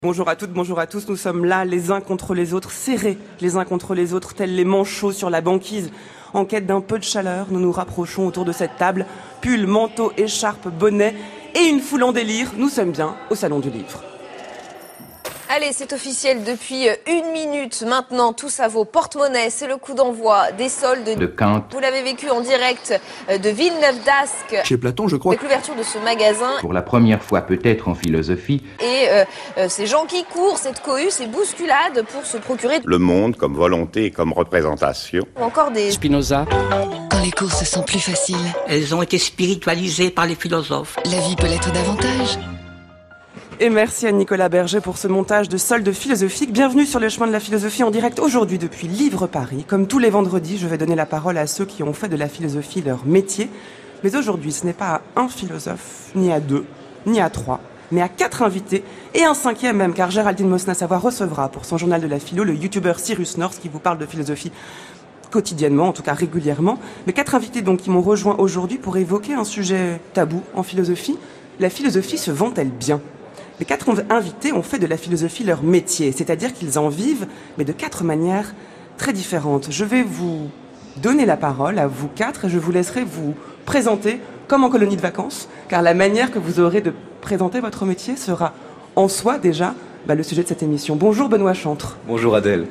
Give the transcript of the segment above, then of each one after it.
Bonjour à toutes, bonjour à tous, nous sommes là les uns contre les autres, serrés les uns contre les autres, tels les manchots sur la banquise. En quête d'un peu de chaleur, nous nous rapprochons autour de cette table, pull, manteau, écharpe, bonnet et une foule en délire, nous sommes bien au Salon du Livre. Allez, c'est officiel depuis 1 minute maintenant, tous à vos porte-monnaies. C'est le coup d'envoi des soldes de Kant. Vous l'avez vécu en direct de Villeneuve-d'Ascq. Chez Platon, je crois. Avec l'ouverture de ce magasin. Pour la première fois peut-être en philosophie. Et ces gens qui courent, cette cohue, ces bousculades pour se procurer le monde comme volonté et comme représentation. Ou encore des Spinoza. Quand les courses sont plus faciles. Elles ont été spiritualisées par les philosophes. La vie peut l'être davantage. Et merci à Nicolas Berger pour ce montage de soldes philosophiques. Bienvenue sur le chemin de la philosophie en direct aujourd'hui depuis Livre Paris. Comme tous les vendredis, je vais donner la parole à ceux qui ont fait de la philosophie leur métier. Mais aujourd'hui, ce n'est pas à un philosophe, ni à 2, ni à 3, mais à 4 invités, et un 5e même, car Géraldine Mosna-Savoie recevra pour son journal de la philo le youtubeur Cyrus North qui vous parle de philosophie quotidiennement, en tout cas régulièrement. Mais 4 invités donc qui m'ont rejoint aujourd'hui pour évoquer un sujet tabou en philosophie. La philosophie se vend-elle bien ? Les 4 invités ont fait de la philosophie leur métier, c'est-à-dire qu'ils en vivent, mais de 4 manières très différentes. Je vais vous donner la parole à vous 4 et je vous laisserai vous présenter comme en colonie de vacances, car la manière que vous aurez de présenter votre métier sera en soi déjà le sujet de cette émission. Bonjour Benoît Chantre. Bonjour Adèle.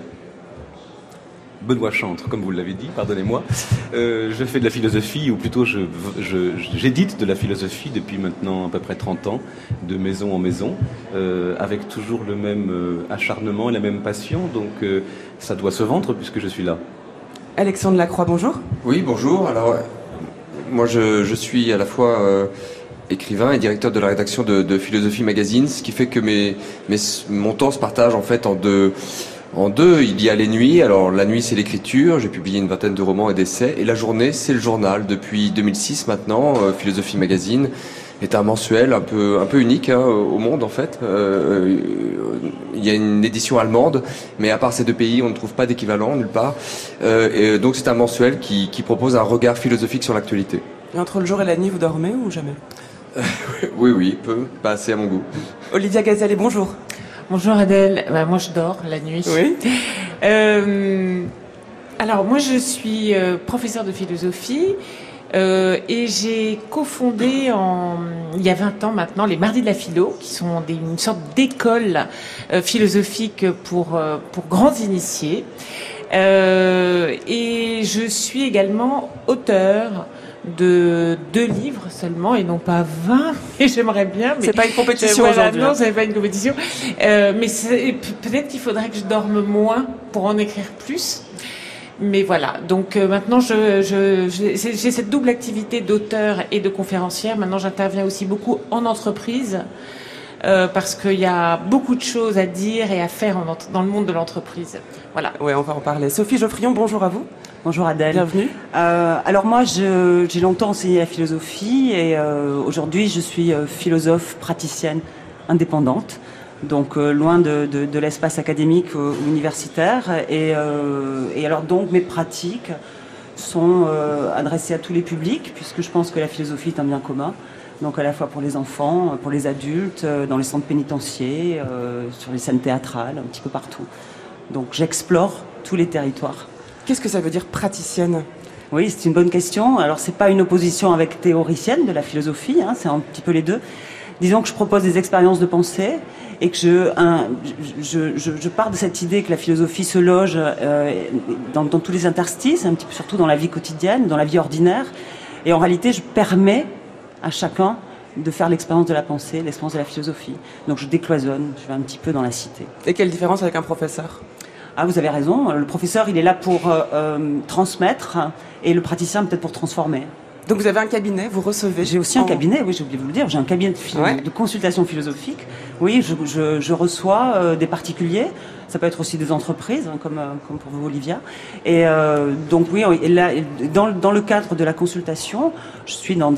Benoît Chantre, comme vous l'avez dit, pardonnez-moi. Je fais de la philosophie, ou plutôt j'édite de la philosophie depuis maintenant à peu près 30 ans, de maison en maison, avec toujours le même acharnement et la même passion, donc ça doit se vendre puisque je suis là. Alexandre Lacroix, bonjour. Oui, bonjour. Alors, moi je suis à la fois écrivain et directeur de la rédaction de Philosophie Magazine, ce qui fait que mon temps se partage en fait en deux. Il y a les nuits. Alors la nuit c'est l'écriture, j'ai publié une vingtaine de romans et d'essais, et la journée c'est le journal. Depuis 2006 maintenant, Philosophie Magazine est un mensuel un peu unique au monde en fait. Il y a une édition allemande, mais à part ces 2 pays on ne trouve pas d'équivalent nulle part. Et donc c'est un mensuel qui propose un regard philosophique sur l'actualité. Et entre le jour et la nuit, vous dormez ou jamais ? Oui, peu, pas assez à mon goût. Olivia Gazelle, bonjour. Bonjour Adèle, moi je dors la nuit. Oui. Alors moi je suis professeure de philosophie et j'ai cofondé il y a 20 ans maintenant les Mardis de la Philo, qui sont une sorte d'école philosophique pour grands initiés. Et je suis également auteure de 2 livres seulement et non pas 20, et j'aimerais bien, mais c'est pas une compétition aujourd'hui. Non, c'est pas une compétition, mais peut-être qu'il faudrait que je dorme moins pour en écrire plus. Mais voilà, donc maintenant j'ai cette double activité d'auteur et de conférencière. Maintenant j'interviens aussi beaucoup en entreprise, parce qu'il y a beaucoup de choses à dire et à faire dans le monde de l'entreprise. Voilà. Ouais, on va en parler. Sophie Geoffrion, bonjour à vous. Bonjour Adèle. Bienvenue. Alors moi, j'ai longtemps enseigné la philosophie et aujourd'hui, je suis philosophe praticienne indépendante, donc loin de l'espace académique ou universitaire. Et alors donc, mes pratiques sont adressées à tous les publics, puisque je pense que la philosophie est un bien commun. Donc à la fois pour les enfants, pour les adultes, dans les centres pénitentiaires, sur les scènes théâtrales, un petit peu partout. Donc j'explore tous les territoires. Qu'est-ce que ça veut dire praticienne ? Oui, c'est une bonne question. Alors, c'est pas une opposition avec théoricienne de la philosophie, c'est un petit peu les deux. Disons que je propose des expériences de pensée et que je pars de cette idée que la philosophie se loge dans tous les interstices, un petit peu surtout dans la vie quotidienne, dans la vie ordinaire. Et en réalité, je permets à chacun de faire l'expérience de la pensée, l'expérience de la philosophie. Donc, je décloisonne, je vais un petit peu dans la cité. Et quelle différence avec un professeur ? Ah, vous avez raison. Le professeur, il est là pour transmettre et le praticien peut-être pour transformer. Donc vous avez un cabinet, vous recevez. J'ai aussi un cabinet, oui, j'ai oublié de vous le dire. J'ai un cabinet de consultation philosophique. Oui, je reçois des particuliers. Ça peut être aussi des entreprises, comme pour vous, Olivia. Et donc oui, et là, dans le cadre de la consultation, je suis dans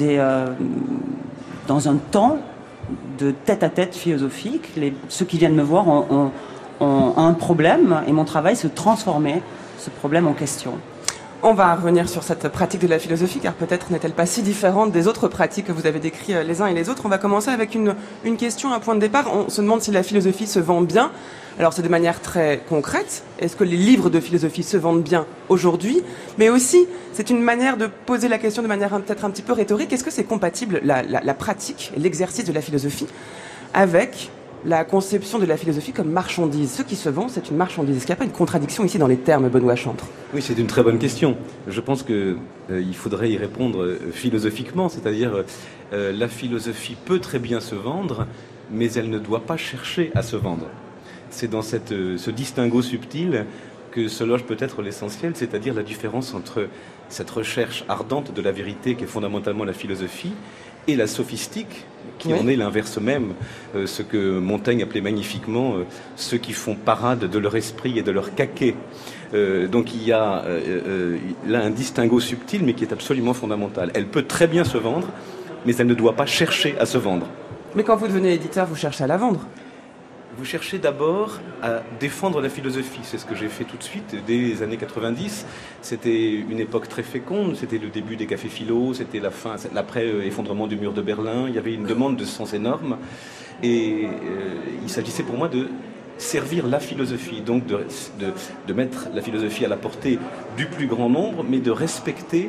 un temps de tête-à-tête philosophique. Ceux qui viennent me voir ont un problème et mon travail c'est de transformer ce problème en question. On va revenir sur cette pratique de la philosophie, car peut-être n'est-elle pas si différente des autres pratiques que vous avez décrites les uns et les autres. On va commencer avec une question, un point de départ. On se demande si la philosophie se vend bien. Alors c'est de manière très concrète. Est-ce que les livres de philosophie se vendent bien aujourd'hui? Mais aussi, c'est une manière de poser la question de manière peut-être un petit peu rhétorique. Est-ce que c'est compatible, la pratique et l'exercice de la philosophie, avec la conception de la philosophie comme marchandise? Ce qui se vend, c'est une marchandise. Est-ce qu'il n'y a pas une contradiction ici dans les termes, Benoît Chantre? Oui, c'est une très bonne question. Je pense qu'il faudrait y répondre philosophiquement, c'est-à-dire la philosophie peut très bien se vendre, mais elle ne doit pas chercher à se vendre. C'est dans ce distinguo subtil que se loge peut-être l'essentiel, c'est-à-dire la différence entre cette recherche ardente de la vérité qui est fondamentalement la philosophie et la sophistique, qui en est l'inverse même, ce que Montaigne appelait magnifiquement ceux qui font parade de leur esprit et de leur caquet. Donc il y a là un distinguo subtil, mais qui est absolument fondamental. Elle peut très bien se vendre, mais elle ne doit pas chercher à se vendre. Mais quand vous devenez éditeur, vous cherchez à la vendre? Vous cherchez d'abord à défendre la philosophie. C'est ce que j'ai fait tout de suite dès les années 90. C'était une époque très féconde. C'était le début des cafés philo. C'était l'après-effondrement du mur de Berlin. Il y avait une demande de sens énorme. Et il s'agissait pour moi de servir la philosophie. Donc de mettre la philosophie à la portée du plus grand nombre, mais de respecter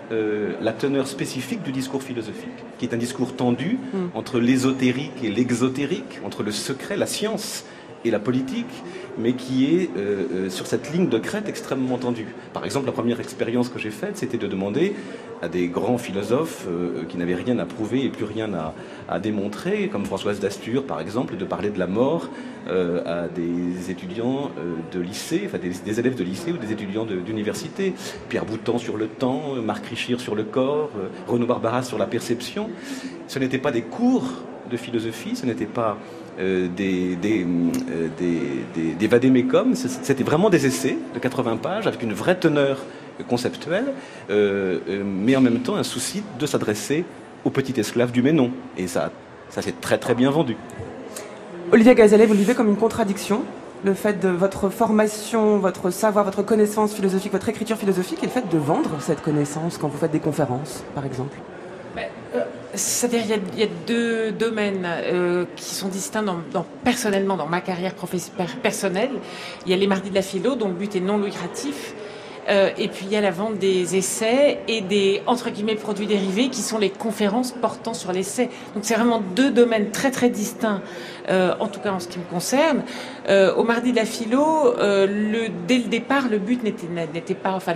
la teneur spécifique du discours philosophique, qui est un discours tendu entre l'ésotérique et l'exotérique, entre le secret, la science et la politique, mais qui est sur cette ligne de crête extrêmement tendue. Par exemple, la première expérience que j'ai faite, c'était de demander à des grands philosophes qui n'avaient rien à prouver et plus rien à démontrer, comme Françoise d'Astur par exemple, de parler de la mort à des étudiants de lycée, enfin des élèves de lycée ou des étudiants d'université. Pierre Boutan sur le temps, Marc Richir sur le corps, Renaud Barbaras sur la perception. Ce n'étaient pas des cours de philosophie, ce n'était pas des vadémécums, c'était vraiment des essais de 80 pages avec une vraie teneur conceptuelle, mais en même temps un souci de s'adresser au petit esclave du Ménon. Et ça s'est très très bien vendu. Olivier Gazalet, vous le vivez comme une contradiction, le fait de votre formation, votre savoir, votre connaissance philosophique, votre écriture philosophique, et le fait de vendre cette connaissance quand vous faites des conférences, par exemple? C'est-à-dire il y a deux domaines qui sont distincts personnellement dans ma carrière personnelle. Il y a les mardis de la philo, dont le but est non lucratif. Et puis il y a la vente des essais et des, entre guillemets, produits dérivés qui sont les conférences portant sur l'essai. Donc c'est vraiment deux domaines très très distincts, en tout cas en ce qui me concerne. Au mardi de la philo, dès le départ, le but n'était pas, enfin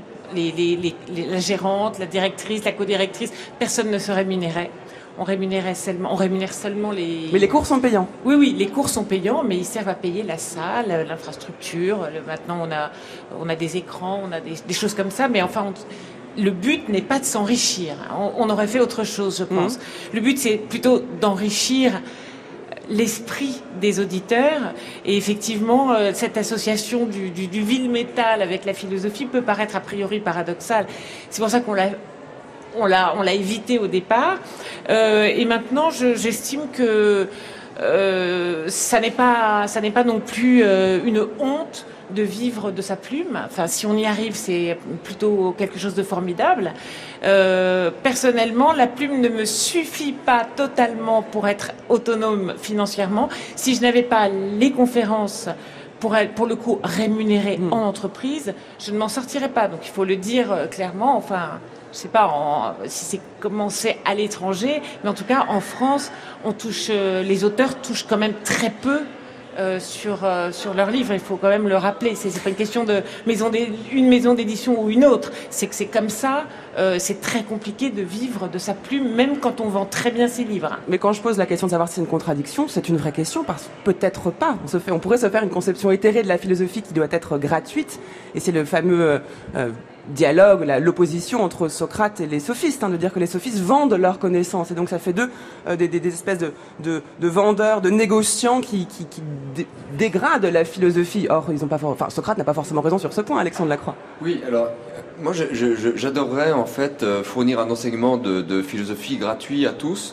la gérante, la directrice, la co-directrice, personne ne se rémunérait. On rémunère seulement les... Mais les cours sont payants. Oui, les cours sont payants, mais ils servent à payer la salle, l'infrastructure. Maintenant, on a des écrans, on a des choses comme ça, mais enfin, le but n'est pas de s'enrichir. On aurait fait autre chose, je pense. Le but, c'est plutôt d'enrichir l'esprit des auditeurs. Et effectivement, cette association du vil métal avec la philosophie peut paraître a priori paradoxale. C'est pour ça qu'on l'a évité au départ. Et maintenant, j'estime que ça n'est pas non plus une honte de vivre de sa plume. Enfin, si on y arrive, c'est plutôt quelque chose de formidable. Personnellement, la plume ne me suffit pas totalement pour être autonome financièrement. Si je n'avais pas les conférences pour le coup rémunérées en entreprise, je ne m'en sortirais pas. Donc il faut le dire clairement. Enfin, je sais pas si c'est commencé à l'étranger, mais en tout cas en France, les auteurs touchent quand même très peu sur leurs livres. Il faut quand même le rappeler. C'est pas une question de une maison d'édition ou une autre. C'est que c'est comme ça. C'est très compliqué de vivre de sa plume, même quand on vend très bien ses livres. Mais quand je pose la question de savoir si c'est une contradiction, c'est une vraie question, parce que peut-être pas. On pourrait se faire une conception éthérée de la philosophie qui doit être gratuite, et c'est le fameux dialogue, l'opposition entre Socrate et les sophistes, de dire que les sophistes vendent leur connaissance, et donc ça fait d'eux des espèces de vendeurs, de négociants qui dégradent la philosophie. Or, Socrate n'a pas forcément raison sur ce point, Alexandre Lacroix. Oui, alors moi j'adorerais en fait fournir un enseignement de philosophie gratuit à tous,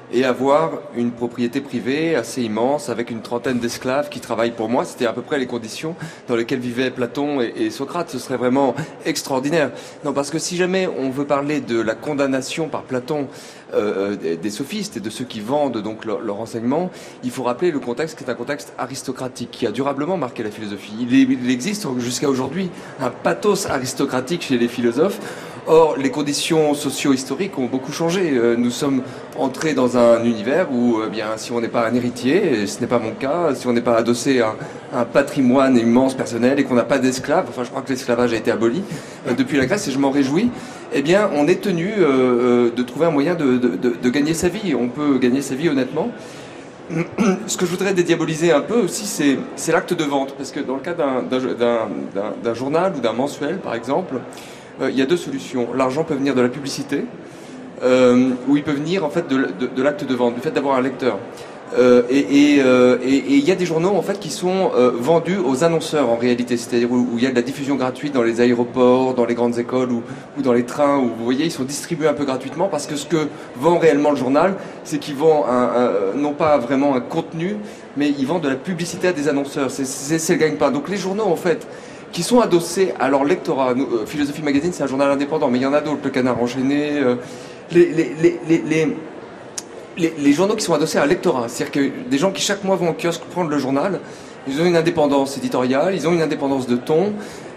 et avoir une propriété privée assez immense avec une trentaine d'esclaves qui travaillent pour moi. C'était à peu près les conditions dans lesquelles vivaient Platon et Socrate. Ce serait vraiment extraordinaire. Non, parce que si jamais on veut parler de la condamnation par Platon des sophistes et de ceux qui vendent donc leur enseignement, il faut rappeler le contexte qui est un contexte aristocratique qui a durablement marqué la philosophie. Il existe jusqu'à aujourd'hui un pathos aristocratique chez les philosophes. Or, les conditions socio-historiques ont beaucoup changé. Nous sommes entrés dans un univers où, bien, si on n'est pas un héritier, et ce n'est pas mon cas, si on n'est pas adossé à un patrimoine immense personnel et qu'on n'a pas d'esclaves, enfin, je crois que l'esclavage a été aboli depuis la Grèce et je m'en réjouis, eh bien, on est tenu de trouver un moyen de gagner sa vie. On peut gagner sa vie honnêtement. Ce que je voudrais dédiaboliser un peu aussi, c'est l'acte de vente. Parce que dans le cas d'un journal ou d'un mensuel, par exemple, il y a deux solutions. L'argent peut venir de la publicité, ou il peut venir en fait de l'acte de vente, du fait d'avoir un lecteur. Et il y a des journaux en fait qui sont vendus aux annonceurs en réalité, c'est-à-dire où il y a de la diffusion gratuite dans les aéroports, dans les grandes écoles ou dans les trains, où vous voyez ils sont distribués un peu gratuitement parce que ce que vend réellement le journal, c'est qu'il vend non pas vraiment un contenu, mais il vend de la publicité à des annonceurs. C'est le gagne-pain. Donc les journaux en fait qui sont adossés à leur lectorat. Philosophie Magazine, c'est un journal indépendant, mais il y en a d'autres, le Canard enchaîné, les journaux qui sont adossés à un lectorat. C'est-à-dire que des gens qui chaque mois vont au kiosque prendre le journal, ils ont une indépendance éditoriale, ils ont une indépendance de ton,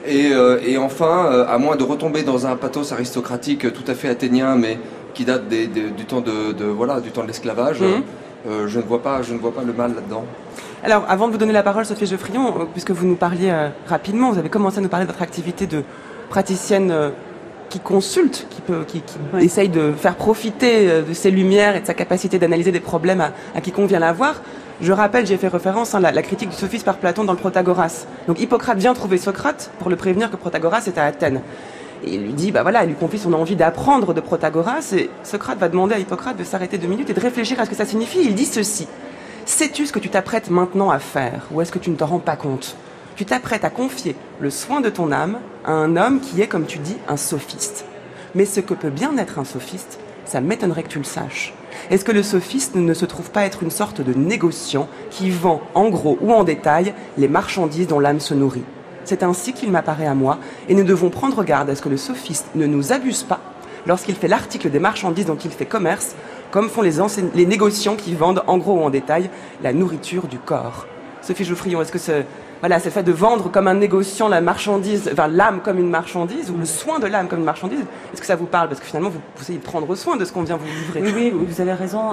et enfin, à moins de retomber dans un pathos aristocratique tout à fait athénien, mais qui date du temps du temps de l'esclavage, je ne vois pas le mal là-dedans. Alors, avant de vous donner la parole, Sophie Geoffrion, puisque vous nous parliez rapidement, vous avez commencé à nous parler de votre activité de praticienne qui consulte, qui essaye de faire profiter de ses lumières et de sa capacité d'analyser des problèmes à quiconque vient la voir. Je rappelle, j'ai fait référence à la critique du sophisme par Platon dans le Protagoras. Donc Hippocrate vient trouver Socrate pour le prévenir que Protagoras est à Athènes. Et il lui dit, il lui confie son envie d'apprendre de Protagoras, et Socrate va demander à Hippocrate de s'arrêter 2 minutes et de réfléchir à ce que ça signifie. Il dit ceci: sais-tu ce que tu t'apprêtes maintenant à faire, ou est-ce que tu ne t'en rends pas compte? Tu t'apprêtes à confier le soin de ton âme à un homme qui est, comme tu dis, un sophiste. Mais ce que peut bien être un sophiste, ça m'étonnerait que tu le saches. Est-ce que le sophiste ne se trouve pas être une sorte de négociant qui vend, en gros ou en détail, les marchandises dont l'âme se nourrit? C'est ainsi qu'il m'apparaît à moi, et nous devons prendre garde à ce que le sophiste ne nous abuse pas lorsqu'il fait l'article des marchandises dont il fait commerce, comme font les négociants qui vendent, en gros ou en détail, la nourriture du corps. Sophie Geoffrion, est-ce que c'est le fait de vendre comme un négociant la marchandise, l'âme comme une marchandise, ou le soin de l'âme comme une marchandise, est-ce que ça vous parle? Parce que finalement, vous essayez de prendre soin de ce qu'on vient vous livrer. Oui, vous avez raison.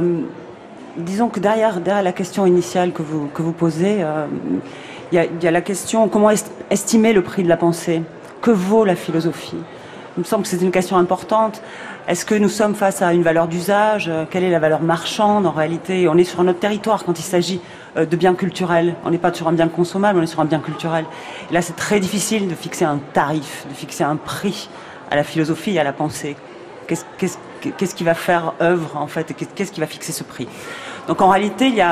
Disons que derrière la question initiale que vous posez, il y a la question comment estimer le prix de la pensée. Que vaut la philosophie? Il me semble que c'est une question importante. Est-ce que nous sommes face à une valeur d'usage? Quelle est la valeur marchande en réalité? On est sur un autre territoire quand il s'agit de biens culturels. On n'est pas sur un bien consommable, on est sur un bien culturel. Et là, c'est très difficile de fixer un tarif, de fixer un prix à la philosophie et à la pensée. Qu'est-ce qui va faire œuvre en fait? Qu'est-ce qui va fixer ce prix? Donc en réalité, il y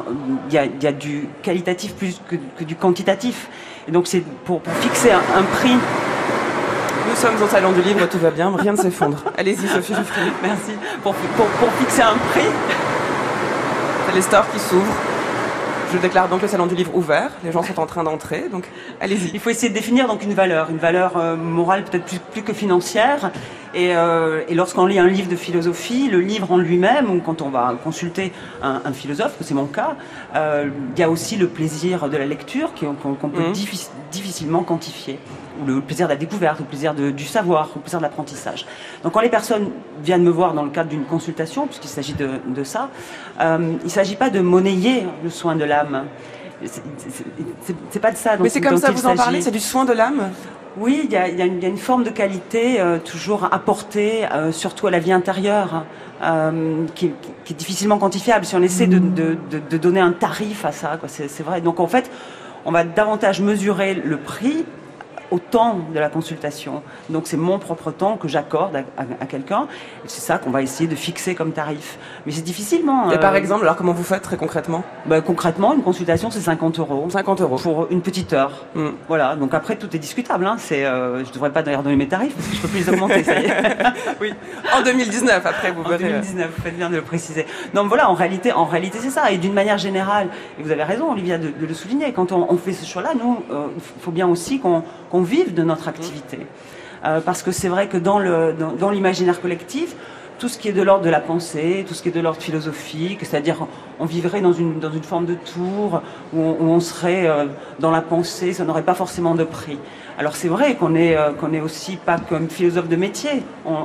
a du qualitatif plus que du quantitatif. Et donc c'est pour fixer un prix. Nous sommes au salon du livre, tout va bien, rien ne s'effondre. Allez-y, Sophie Geoffrion. Merci. Pour fixer un prix. C'est les stores qui s'ouvrent. Je déclare donc le salon du livre ouvert. Les gens sont en train d'entrer, donc allez-y. Il faut essayer de définir donc une valeur morale peut-être plus que financière. Et lorsqu'on lit un livre de philosophie, le livre en lui-même, ou quand on va consulter un philosophe, que c'est mon cas, il y a aussi le plaisir de la lecture qu'on peut difficilement quantifier, ou le plaisir de la découverte, le plaisir du savoir, le plaisir de l'apprentissage. Donc quand les personnes viennent me voir dans le cadre d'une consultation, puisqu'il s'agit de ça, il ne s'agit pas de monnayer le soin de l'âme. C'est pas de ça. Mais c'est comme ça, vous en parlez, c'est du soin de l'âme? Oui, il y a une forme de qualité toujours apportée, surtout à la vie intérieure, qui est difficilement quantifiable. Si on essaie de donner un tarif à ça, c'est vrai. Donc en fait, on va davantage mesurer le prix au temps de la consultation. Donc c'est mon propre temps que j'accorde à quelqu'un. C'est ça qu'on va essayer de fixer comme tarif. Mais c'est difficilement. Et par exemple, alors comment vous faites très concrètement? Concrètement, une consultation, c'est 50 €. 50 € pour une petite heure. Voilà. Donc après, tout est discutable. Hein. Je devrais pas d'ailleurs donner mes tarifs parce que je peux plus les augmenter. Ça y est. Oui. En 2019, après, vous verrez. En 2019, vous faites bien de le préciser. Donc voilà, en réalité, c'est ça. Et d'une manière générale, et vous avez raison, Olivia, de le souligner. Quand on fait ce choix-là, nous, il faut bien aussi qu'on vive de notre activité. Parce que c'est vrai que dans l'imaginaire collectif, tout ce qui est de l'ordre de la pensée, tout ce qui est de l'ordre philosophique, c'est-à-dire on vivrait dans une forme de tour où on serait dans la pensée, ça n'aurait pas forcément de prix. Alors c'est vrai qu'on est aussi pas comme philosophe de métier,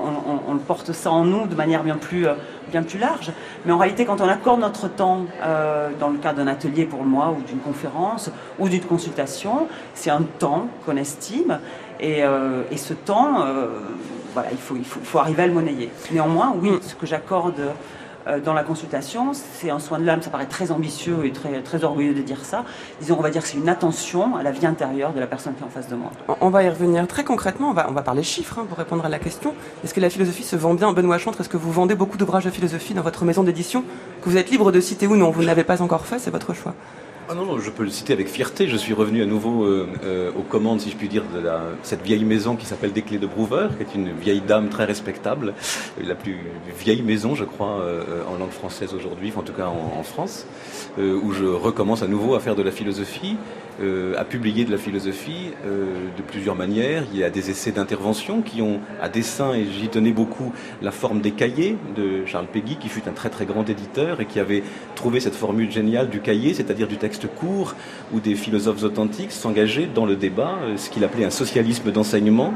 on porte ça en nous de manière bien plus large, mais en réalité quand on accorde notre temps dans le cadre d'un atelier pour moi ou d'une conférence ou d'une consultation, c'est un temps qu'on estime et ce temps, voilà, il faut arriver à le monnayer. Néanmoins, oui, ce que j'accorde dans la consultation, c'est un soin de l'âme, ça paraît très ambitieux et très, très orgueilleux de dire ça. Disons, on va dire que c'est une attention à la vie intérieure de la personne qui est en face de moi. On va y revenir très concrètement, on va parler chiffres pour répondre à la question. Est-ce que la philosophie se vend bien? Benoît Chantre, est-ce que vous vendez beaucoup d'ouvrages de philosophie dans votre maison d'édition, que vous êtes libre de citer ou non? Vous ne l'avez pas encore fait, c'est votre choix. Ah non, je peux le citer avec fierté. Je suis revenu à nouveau aux commandes, si je puis dire, de cette vieille maison qui s'appelle Des Clés de Brouwer, qui est une vieille dame très respectable, la plus vieille maison, je crois, en langue française aujourd'hui, en tout cas en France, où je recommence à nouveau à faire de la philosophie, à publier de la philosophie de plusieurs manières. Il y a des essais d'intervention qui ont à dessein, et j'y tenais beaucoup, la forme des cahiers de Charles Péguy, qui fut un très très grand éditeur et qui avait trouvé cette formule géniale du cahier, c'est-à-dire du texte court où des philosophes authentiques s'engageaient dans le débat, ce qu'il appelait un socialisme d'enseignement,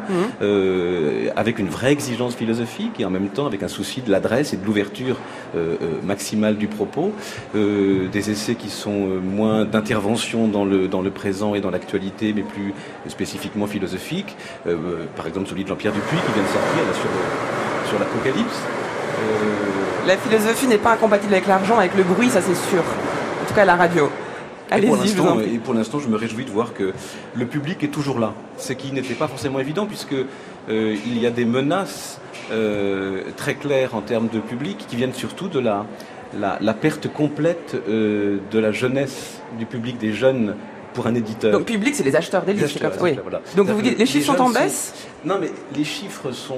avec une vraie exigence philosophique et en même temps avec un souci de l'adresse et de l'ouverture maximale du propos. Des essais qui sont moins d'intervention dans le présent et dans l'actualité, mais plus spécifiquement philosophiques. Par exemple celui de Jean-Pierre Dupuis qui vient de sortir là, sur l'Apocalypse. La philosophie n'est pas incompatible avec l'argent, avec le bruit, ça c'est sûr. En tout cas à la radio. Et pour l'instant, je me réjouis de voir que le public est toujours là. Ce qui n'était pas forcément évident, puisque il y a des menaces très claires en termes de public qui viennent surtout de la perte complète de la jeunesse du public, des jeunes, pour un éditeur. Donc public, c'est les acheteurs des livres. Oui. Voilà. Donc vous dites, les chiffres sont en baisse? Non, mais les chiffres sont...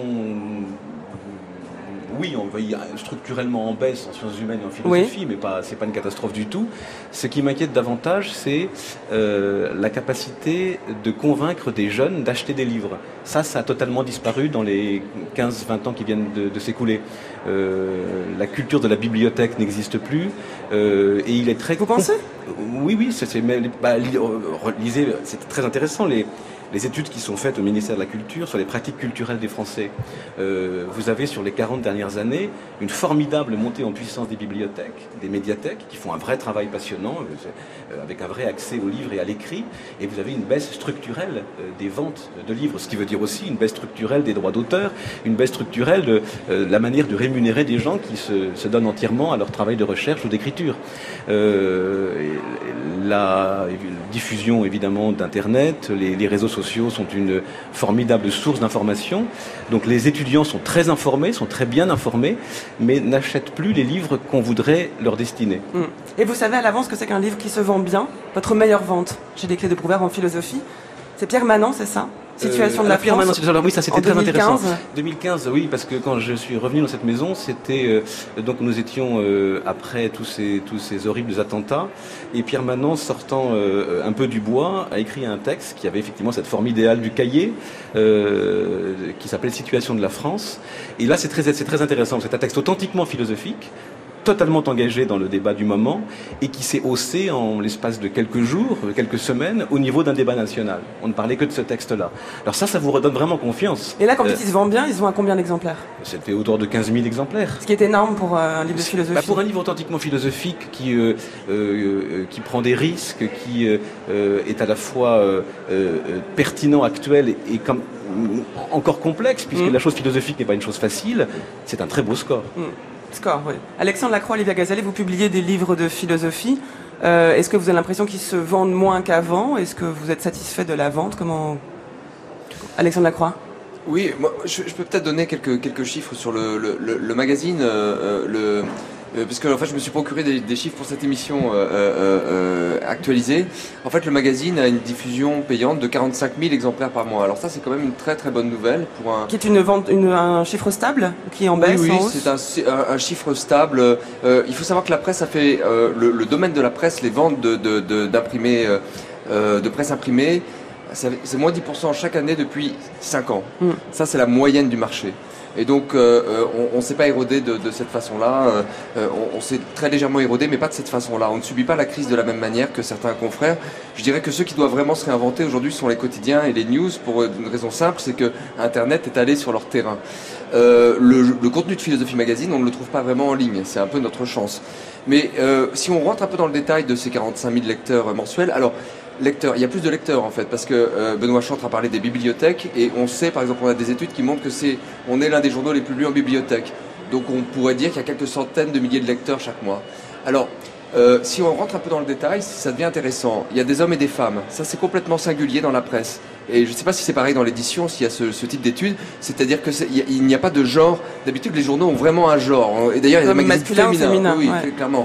Oui, on va y structurellement en baisse en sciences humaines et en philosophie, mais c'est pas une catastrophe du tout. Ce qui m'inquiète davantage, c'est la capacité de convaincre des jeunes d'acheter des livres. Ça a totalement disparu dans les 15-20 ans qui viennent de s'écouler. La culture de la bibliothèque n'existe plus et il est très... Vous pensez? Oui, lisez, c'est très intéressant les études qui sont faites au ministère de la Culture sur les pratiques culturelles des Français. Vous avez sur les 40 dernières années une formidable montée en puissance des bibliothèques, des médiathèques, qui font un vrai travail passionnant, avec un vrai accès aux livres et à l'écrit, et vous avez une baisse structurelle des ventes de livres, ce qui veut dire aussi une baisse structurelle des droits d'auteur, une baisse structurelle de la manière de rémunérer des gens qui se donnent entièrement à leur travail de recherche ou d'écriture. La diffusion évidemment d'Internet, les réseaux sociaux sont une formidable source d'information. Donc les étudiants sont très informés, sont très bien informés, mais n'achètent plus les livres qu'on voudrait leur destiner. Et vous savez à l'avance que c'est qu'un livre qui se vend bien? Votre meilleure vente chez Les Clés de Brouwer en philosophie, c'est Pierre Manent, c'est ça? Situation de la France. Oui, ça c'était très 2015. intéressant. 2015, oui, parce que quand je suis revenu dans cette maison, c'était donc nous étions après tous ces horribles attentats, et Pierre Manent, sortant un peu du bois, a écrit un texte qui avait effectivement cette forme idéale du cahier, qui s'appelait Situation de la France. Et là, c'est très intéressant. C'est un texte authentiquement philosophique, totalement engagé dans le débat du moment et qui s'est haussé en l'espace de quelques jours, quelques semaines, au niveau d'un débat national. On ne parlait que de ce texte-là. Alors ça vous redonne vraiment confiance. Et là, quand ils se vendent bien, ils se vendent à combien d'exemplaires? C'était autour de 15 000 exemplaires. Ce qui est énorme pour un livre de philosophie. Pour un livre authentiquement philosophique qui prend des risques, qui est à la fois pertinent, actuel et comme encore complexe, puisque la chose philosophique n'est pas une chose facile, c'est un très beau score. Score, oui. Alexandre Lacroix, Olivia Gazalet, vous publiez des livres de philosophie. Est-ce que vous avez l'impression qu'ils se vendent moins qu'avant? Est-ce que vous êtes satisfait de la vente? Alexandre Lacroix. Oui, moi, je peux peut-être donner quelques chiffres sur le magazine, parce que en fait, je me suis procuré des chiffres pour cette émission actualisée. En fait, le magazine a une diffusion payante de 45 000 exemplaires par mois. Alors ça, c'est quand même une très très bonne nouvelle pour un. Qui est un chiffre stable, qui est en baisse. Oui, en hausse. c'est un chiffre stable. Il faut savoir que la presse a fait le domaine de la presse, les ventes d'imprimés, de presse imprimée. C'est moins 10% chaque année depuis 5 ans. Ça, c'est la moyenne du marché. Et donc, on ne s'est pas érodé de cette façon-là. On s'est très légèrement érodé, mais pas de cette façon-là. On ne subit pas la crise de la même manière que certains confrères. Je dirais que ceux qui doivent vraiment se réinventer aujourd'hui sont les quotidiens et les news, pour une raison simple, c'est que Internet est allé sur leur terrain. Le contenu de Philosophie Magazine, on ne le trouve pas vraiment en ligne. C'est un peu notre chance. Mais si on rentre un peu dans le détail de ces 45 000 lecteurs mensuels, alors... Lecteurs. Il y a plus de lecteurs en fait, parce que Benoît Chantre a parlé des bibliothèques, et on sait, par exemple, on a des études qui montrent que on est l'un des journaux les plus lus en bibliothèque. Donc on pourrait dire qu'il y a quelques centaines de milliers de lecteurs chaque mois. Alors, si on rentre un peu dans le détail, ça devient intéressant. Il y a des hommes et des femmes. Ça, c'est complètement singulier dans la presse. Et je ne sais pas si c'est pareil dans l'édition, s'il y a ce type d'études. C'est-à-dire qu'il n'y a pas de genre. D'habitude, les journaux ont vraiment un genre. Et d'ailleurs, il y a des magazines féminins. Oui, ouais. Clairement.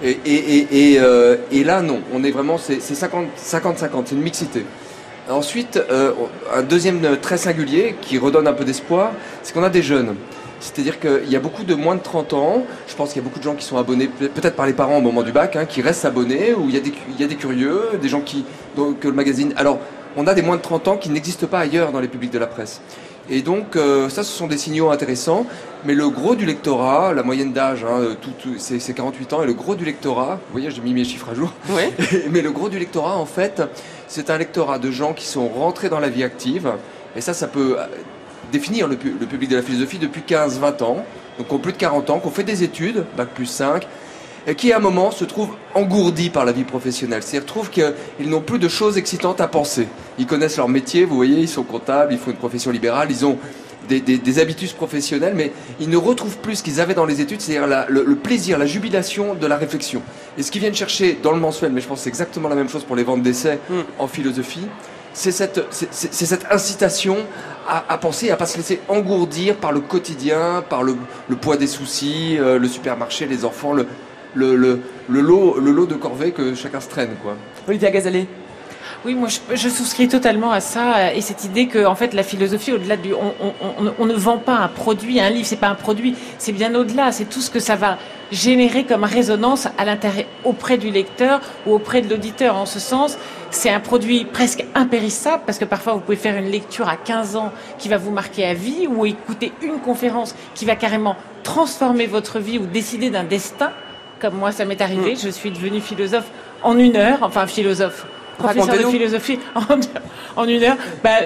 Et là, non. On est vraiment, c'est 50-50. C'est une mixité. Ensuite, un deuxième très singulier qui redonne un peu d'espoir, c'est qu'on a des jeunes. C'est-à-dire qu'il y a beaucoup de moins de 30 ans. Je pense qu'il y a beaucoup de gens qui sont abonnés, peut-être par les parents au moment du bac, qui restent abonnés, ou il y a des curieux, des gens que le magazine... Alors, on a des moins de 30 ans qui n'existent pas ailleurs dans les publics de la presse. Et donc, ça, ce sont des signaux intéressants. Mais le gros du lectorat, la moyenne d'âge, c'est 48 ans, et le gros du lectorat, vous voyez, j'ai mis mes chiffres à jour. Ouais. Mais le gros du lectorat, en fait, c'est un lectorat de gens qui sont rentrés dans la vie active. Et ça peut définir le public de la philosophie depuis 15-20 ans. Donc, qui ont plus de 40 ans, qui ont fait des études, bac plus 5, et qui, à un moment, se trouvent engourdis par la vie professionnelle. C'est-à-dire, trouvent qu'ils n'ont plus de choses excitantes à penser. Ils connaissent leur métier, vous voyez, ils sont comptables, ils font une profession libérale, ils ont des habitus professionnels, mais ils ne retrouvent plus ce qu'ils avaient dans les études, c'est-à-dire le plaisir, la jubilation de la réflexion. Et ce qu'ils viennent chercher dans le mensuel, mais je pense que c'est exactement la même chose pour les ventes d'essais en philosophie, c'est cette incitation à penser, à ne pas se laisser engourdir par le quotidien, par le poids des soucis, le supermarché, les enfants, le lot de corvée que chacun se traîne, quoi. Olivia Gazalet. Oui, moi je souscris totalement à ça, et cette idée que en fait la philosophie, au-delà du, on ne vend pas un produit, un livre, c'est pas un produit, c'est bien au-delà, c'est tout ce que ça va générer comme résonance à l'intérieur, auprès du lecteur ou auprès de l'auditeur. En ce sens, c'est un produit presque impérissable, parce que parfois vous pouvez faire une lecture à 15 ans qui va vous marquer à vie, ou écouter une conférence qui va carrément transformer votre vie ou décider d'un destin. Comme moi, ça m'est arrivé, je suis devenue philosophe en 1 heure, enfin philosophe. Professeur de philosophie en 1 heure,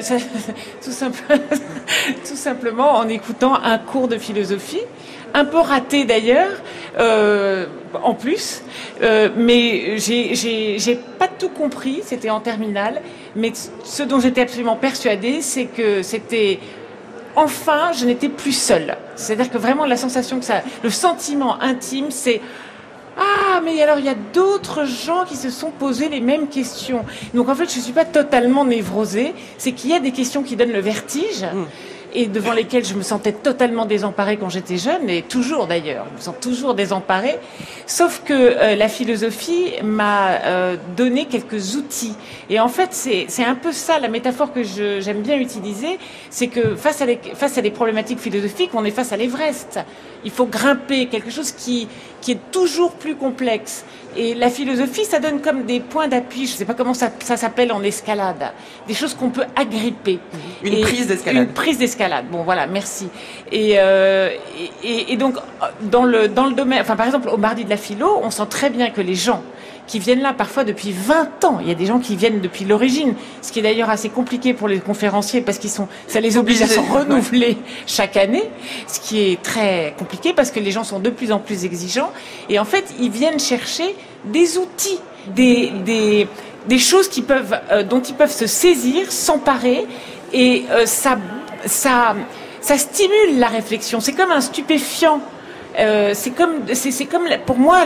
tout simplement en écoutant un cours de philosophie, un peu raté d'ailleurs, en plus, mais j'ai pas tout compris, c'était en terminale, mais ce dont j'étais absolument persuadée, c'est que c'était... Enfin, je n'étais plus seule. C'est-à-dire que vraiment la sensation que ça... Le sentiment intime, c'est... Ah, mais alors il y a d'autres gens qui se sont posés les mêmes questions. Donc en fait, je ne suis pas totalement névrosée. C'est qu'il y a des questions qui donnent le vertige et devant lesquelles je me sentais totalement désemparée quand j'étais jeune, et toujours d'ailleurs. Je me sens toujours désemparée. Sauf que la philosophie m'a donné quelques outils. Et en fait, c'est un peu ça, la métaphore que j'aime bien utiliser. C'est que face à des problématiques philosophiques, on est face à l'Everest. Il faut grimper quelque chose qui est toujours plus complexe. Et la philosophie, ça donne comme des points d'appui, je ne sais pas comment ça s'appelle en escalade, des choses qu'on peut agripper. Une prise d'escalade. Une prise d'escalade, bon voilà, merci. Et donc, dans le domaine, enfin par exemple, au Mardi de la Philo, on sent très bien que les gens qui viennent là parfois depuis 20 ans, il y a des gens qui viennent depuis l'origine, ce qui est d'ailleurs assez compliqué pour les conférenciers, parce ça les oblige à se renouveler chaque année, ce qui est très compliqué parce que les gens sont de plus en plus exigeants, et en fait ils viennent chercher des outils, des choses dont ils peuvent se saisir, s'emparer, et ça stimule la réflexion. C'est comme un stupéfiant c'est comme pour moi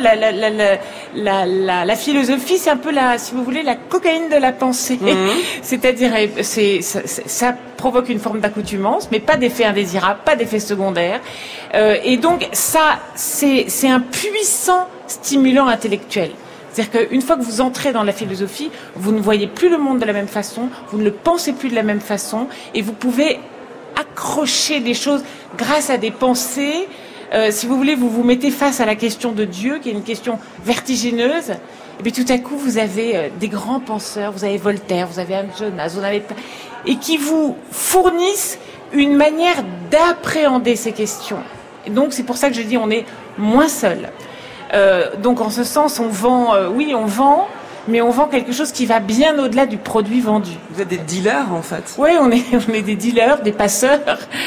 la philosophie, c'est un peu si vous voulez, la cocaïne de la pensée. C'est-à-dire, ça provoque une forme d'accoutumance, mais pas d'effet indésirable, pas d'effet secondaire. Et donc ça, c'est un puissant stimulant intellectuel. C'est-à-dire qu'une fois que vous entrez dans la philosophie, vous ne voyez plus le monde de la même façon, vous ne le pensez plus de la même façon, et vous pouvez accrocher des choses grâce à des pensées. Si vous voulez, vous vous mettez face à la question de Dieu, qui est une question vertigineuse, et puis tout à coup, vous avez des grands penseurs, vous avez Voltaire, vous avez Anne Jonas, et qui vous fournissent une manière d'appréhender ces questions. Et donc, c'est pour ça que je dis, on est moins seul. Donc, en ce sens, on vend, mais on vend quelque chose qui va bien au-delà du produit vendu. Vous êtes des dealers, en fait. Oui, on est des dealers, des passeurs,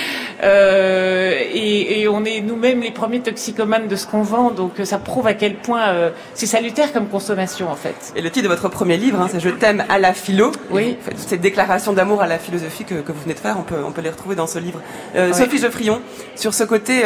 et on est nous-mêmes les premiers toxicomanes de ce qu'on vend, donc ça prouve à quel point c'est salutaire comme consommation, en fait. Et le titre de votre premier livre, c'est « Je t'aime à la philo ». Oui. Toutes ces déclarations d'amour à la philosophie que vous venez de faire, on peut les retrouver dans ce livre. Sophie Geoffrion, sur ce côté,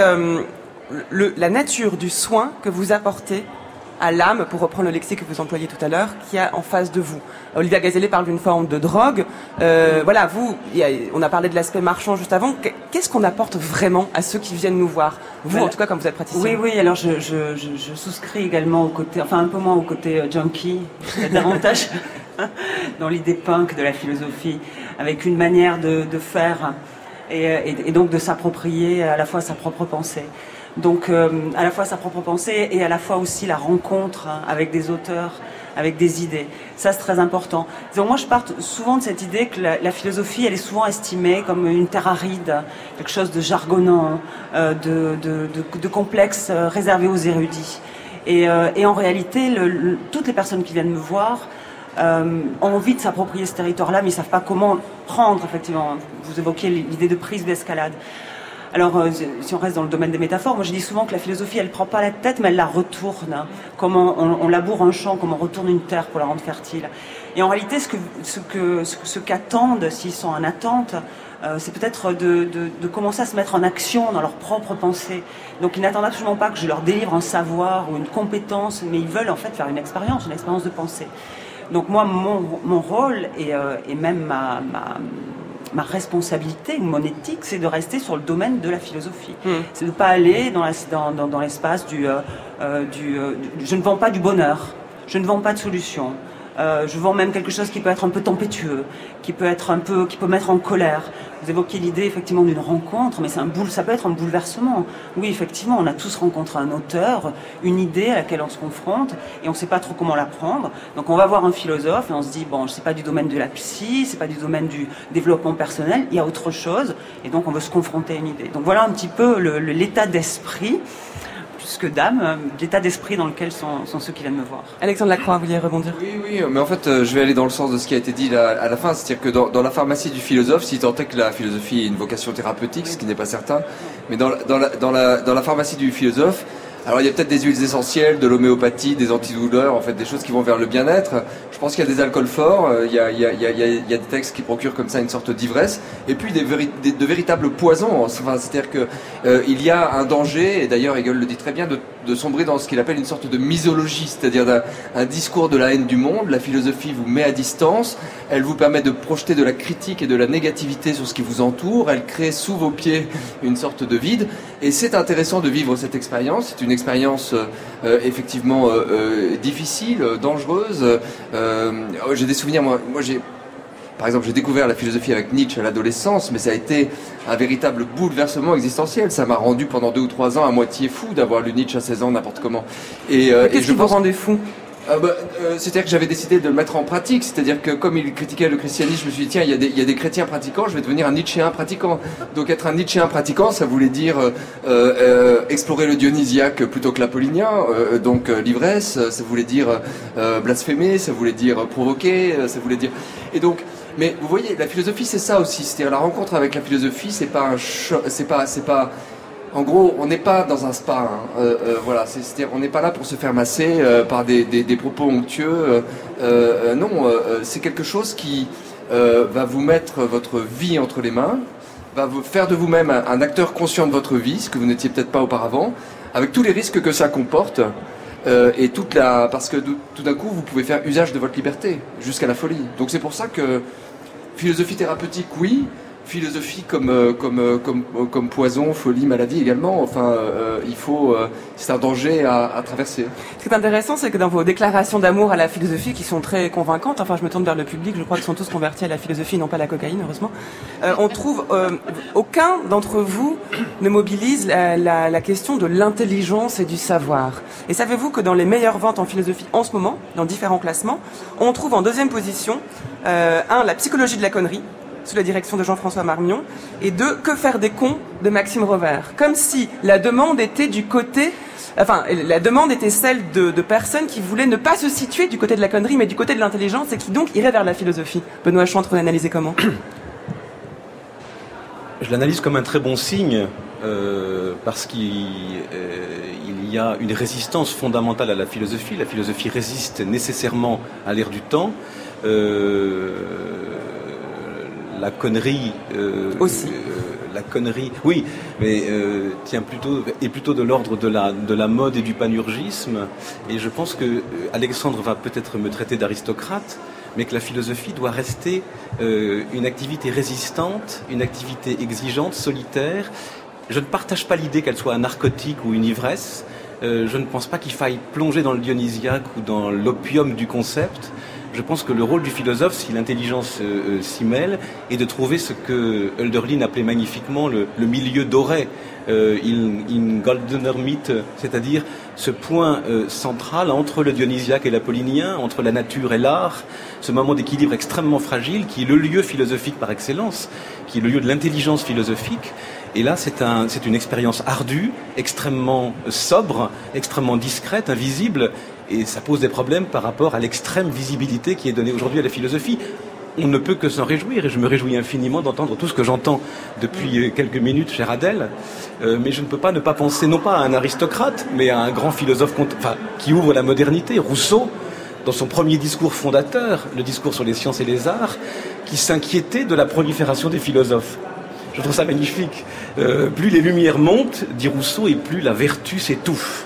la nature du soin que vous apportez à l'âme, pour reprendre le lexique que vous employiez tout à l'heure, qui a en face de vous. Olivia Gazellet parle d'une forme de drogue. Voilà, on a parlé de l'aspect marchand juste avant. Qu'est-ce qu'on apporte vraiment à ceux qui viennent nous voir? Vous, en tout cas, comme vous êtes praticienne. Oui, alors je souscris également au côté, enfin un peu moins au côté junkie, davantage dans l'idée punk de la philosophie, avec une manière de faire et donc de s'approprier à la fois sa propre pensée. Donc à la fois sa propre pensée et à la fois aussi la rencontre avec des auteurs, avec des idées. Ça, c'est très important. Donc moi, je pars souvent de cette idée que la philosophie, elle est souvent estimée comme une terre aride, quelque chose de jargonnant, de complexe, réservé aux érudits. Et en réalité, toutes les personnes qui viennent me voir ont envie de s'approprier ce territoire-là, mais ils savent pas comment prendre, effectivement. Vous évoquiez l'idée de prise d'escalade. Alors, si on reste dans le domaine des métaphores, moi je dis souvent que la philosophie, elle prend pas la tête, mais elle la retourne. Comment on laboure un champ, comment on retourne une terre pour la rendre fertile. Et en réalité, ce qu'attendent, s'ils sont en attente, c'est peut-être de commencer à se mettre en action dans leur propre pensée. Donc ils n'attendent absolument pas que je leur délivre un savoir ou une compétence, mais ils veulent en fait faire une expérience de pensée. Donc moi, mon rôle et même ma responsabilité, mon éthique, c'est de rester sur le domaine de la philosophie. C'est de ne pas aller dans l'espace du je ne vends pas du bonheur, je ne vends pas de solution. Je vends même quelque chose qui peut être un peu tempétueux, qui peut mettre en colère. Vous évoquez l'idée effectivement d'une rencontre, mais ça peut être un bouleversement. Oui, effectivement, on a tous rencontré un auteur, une idée à laquelle on se confronte, et on ne sait pas trop comment la prendre. Donc on va voir un philosophe et on se dit, bon, c'est pas du domaine de la psy, c'est pas du domaine du développement personnel, il y a autre chose, et donc on veut se confronter à une idée. Donc voilà un petit peu l'état d'esprit, plus que d'âme, l'état d'esprit dans lequel sont ceux qui viennent me voir. Alexandre Lacroix, vous vouliez rebondir? Oui, mais en fait, je vais aller dans le sens de ce qui a été dit là, à la fin, c'est-à-dire que dans la pharmacie du philosophe, si tant est que la philosophie ait une vocation thérapeutique, ce qui n'est pas certain, mais dans la pharmacie du philosophe, alors il y a peut-être des huiles essentielles, de l'homéopathie, des antidouleurs, en fait des choses qui vont vers le bien-être. Je pense qu'il y a des alcools forts, il y a des textes qui procurent comme ça une sorte d'ivresse, et puis de véritables poisons. Enfin, c'est-à-dire que il y a un danger, et d'ailleurs Hegel le dit très bien, de sombrer dans ce qu'il appelle une sorte de misologie, c'est-à-dire un discours de la haine du monde. La philosophie vous met à distance, elle vous permet de projeter de la critique et de la négativité sur ce qui vous entoure, elle crée sous vos pieds une sorte de vide, et c'est intéressant de vivre cette expérience. C'est une expérience effectivement difficile, dangereuse. J'ai des souvenirs, moi par exemple, j'ai découvert la philosophie avec Nietzsche à l'adolescence, mais ça a été un véritable bouleversement existentiel. Ça m'a rendu pendant 2 ou 3 ans à moitié fou d'avoir lu Nietzsche à 16 ans, n'importe comment. Qu'est-ce qui vous rendait fou? C'est-à-dire que j'avais décidé de le mettre en pratique, c'est-à-dire que comme il critiquait le christianisme, je me suis dit tiens, il y a des chrétiens pratiquants, je vais devenir un Nietzschéen pratiquant. Donc être un Nietzschéen pratiquant, ça voulait dire explorer le dionysiaque plutôt que l'apollinien, donc l'ivresse, ça voulait dire blasphémer, ça voulait dire provoquer, ça voulait dire... Et donc, mais vous voyez, la philosophie c'est ça aussi, c'est-à-dire la rencontre avec la philosophie, c'est pas en gros, on n'est pas dans un spa, voilà. C'est-à-dire, on n'est pas là pour se faire masser par des propos onctueux. Non, c'est quelque chose qui va vous mettre votre vie entre les mains, va vous faire de vous-même un acteur conscient de votre vie, ce que vous n'étiez peut-être pas auparavant, avec tous les risques que ça comporte, et parce que tout d'un coup, vous pouvez faire usage de votre liberté, jusqu'à la folie. Donc c'est pour ça que philosophie thérapeutique, oui, philosophie comme poison, folie, maladie également. Enfin, c'est un danger à traverser. Ce qui est intéressant, c'est que dans vos déclarations d'amour à la philosophie, qui sont très convaincantes, enfin, je me tourne vers le public, je crois qu'ils sont tous convertis à la philosophie, non pas à la cocaïne, heureusement. On trouve aucun d'entre vous ne mobilise la question de l'intelligence et du savoir. Et savez-vous que dans les meilleures ventes en philosophie en ce moment, dans différents classements, on trouve en deuxième position la psychologie de la connerie, sous la direction de Jean-François Marmion, et 2, Que faire des cons de Maxime Rovère. Comme si la demande était la demande était celle de personnes qui voulaient ne pas se situer du côté de la connerie, mais du côté de l'intelligence, et qui donc iraient vers la philosophie. Benoît Chantre, vous l'analysez comment ? Je l'analyse comme un très bon signe, parce qu'il y a une résistance fondamentale à la philosophie. La philosophie résiste nécessairement à l'ère du temps. La connerie aussi. La connerie, oui, mais est plutôt de l'ordre de la mode et du panurgisme. Et je pense que Alexandre va peut-être me traiter d'aristocrate, mais que la philosophie doit rester une activité résistante, une activité exigeante, solitaire. Je ne partage pas l'idée qu'elle soit un narcotique ou une ivresse. Je ne pense pas qu'il faille plonger dans le dionysiaque ou dans l'opium du concept. Je pense que le rôle du philosophe, si l'intelligence s'y mêle, est de trouver ce que Hölderlin appelait magnifiquement le milieu doré, in goldener Mitte, c'est-à-dire ce point central entre le dionysiaque et l'apollinien, entre la nature et l'art, ce moment d'équilibre extrêmement fragile qui est le lieu philosophique par excellence, qui est le lieu de l'intelligence philosophique. Et là, c'est une expérience ardue, extrêmement sobre, extrêmement discrète, invisible, et ça pose des problèmes par rapport à l'extrême visibilité qui est donnée aujourd'hui à la philosophie. On ne peut que s'en réjouir, et je me réjouis infiniment d'entendre tout ce que j'entends depuis quelques minutes, chère Adèle, mais je ne peux pas ne pas penser, non pas à un aristocrate, mais à un grand philosophe qui ouvre la modernité, Rousseau, dans son premier discours fondateur, le discours sur les sciences et les arts, qui s'inquiétait de la prolifération des philosophes. Je trouve ça magnifique. Plus les lumières montent, dit Rousseau, et plus la vertu s'étouffe.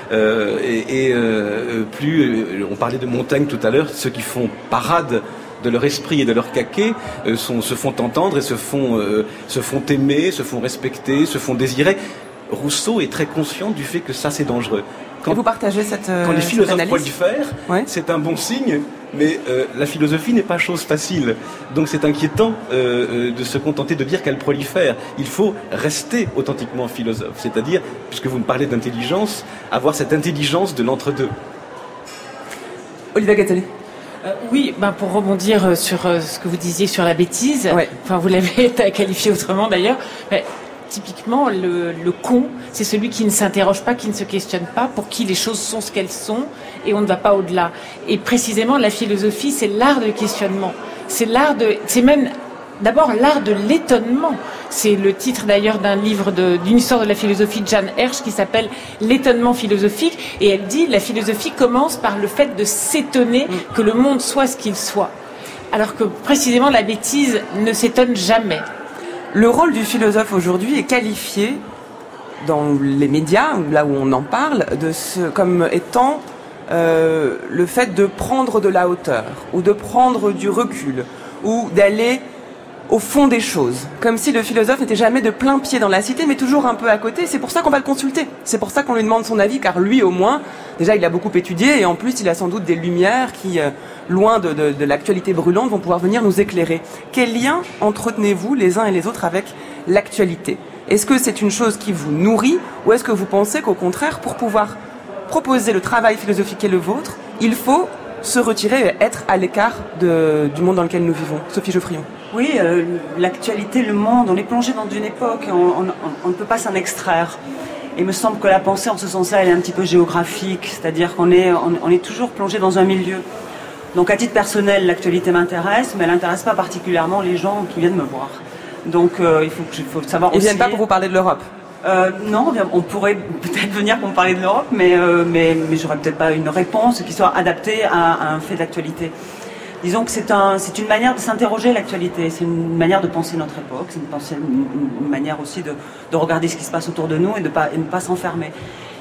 Plus, on parlait de Montaigne tout à l'heure, ceux qui font parade de leur esprit et de leur caquet se font entendre et se font aimer, se font respecter, se font désirer. Rousseau est très conscient du fait que ça c'est dangereux. Et vous partagez quand les philosophes prolifèrent, ouais. C'est un bon signe, mais la philosophie n'est pas chose facile. Donc c'est inquiétant de se contenter de dire qu'elle prolifère. Il faut rester authentiquement philosophe, c'est-à-dire, puisque vous me parlez d'intelligence, avoir cette intelligence de l'entre-deux. Olivia Gattoli. Oui, pour rebondir sur ce que vous disiez sur la bêtise, ouais. Enfin vous l'avez qualifié autrement d'ailleurs, mais typiquement le con, c'est celui qui ne s'interroge pas, qui ne se questionne pas, pour qui les choses sont ce qu'elles sont et on ne va pas au-delà. Et précisément la philosophie, c'est l'art du questionnement, c'est même d'abord l'art de l'étonnement. C'est le titre d'ailleurs d'un livre d'une histoire de la philosophie de Jeanne Hersch qui s'appelle L'étonnement philosophique, et elle dit la philosophie commence par le fait de s'étonner que le monde soit ce qu'il soit. Alors que précisément la bêtise ne s'étonne jamais. Le rôle du philosophe aujourd'hui est qualifié dans les médias, là où on en parle, comme étant le fait de prendre de la hauteur, ou de prendre du recul, ou d'aller au fond des choses. Comme si le philosophe n'était jamais de plein pied dans la cité, mais toujours un peu à côté. C'est pour ça qu'on va le consulter. C'est pour ça qu'on lui demande son avis, car lui, au moins, déjà, il a beaucoup étudié, et en plus, il a sans doute des lumières qui, loin de l'actualité brûlante, vont pouvoir venir nous éclairer. Quel lien entretenez-vous les uns et les autres avec l'actualité ? Est-ce que c'est une chose qui vous nourrit, ou est-ce que vous pensez qu'au contraire, pour pouvoir proposer le travail philosophique qui est le vôtre, il faut se retirer et être à l'écart du monde dans lequel nous vivons ? Sophie Geoffrion. Oui, l'actualité, le monde, on est plongé dans une époque, on ne peut pas s'en extraire. Il me semble que la pensée, en ce sens-là, elle est un petit peu géographique, c'est-à-dire qu'on est toujours plongé dans un milieu. Donc à titre personnel, l'actualité m'intéresse, mais elle n'intéresse pas particulièrement les gens qui viennent me voir. Donc il faut savoir aussi... Ils ne viennent pas pour vous parler de l'Europe ? Non, on pourrait peut-être venir pour me parler de l'Europe, mais j'aurais peut-être pas une réponse qui soit adaptée à un fait d'actualité. Disons que c'est une manière de s'interroger l'actualité, c'est une manière de penser notre époque, c'est une manière aussi de regarder ce qui se passe autour de nous et de ne pas s'enfermer.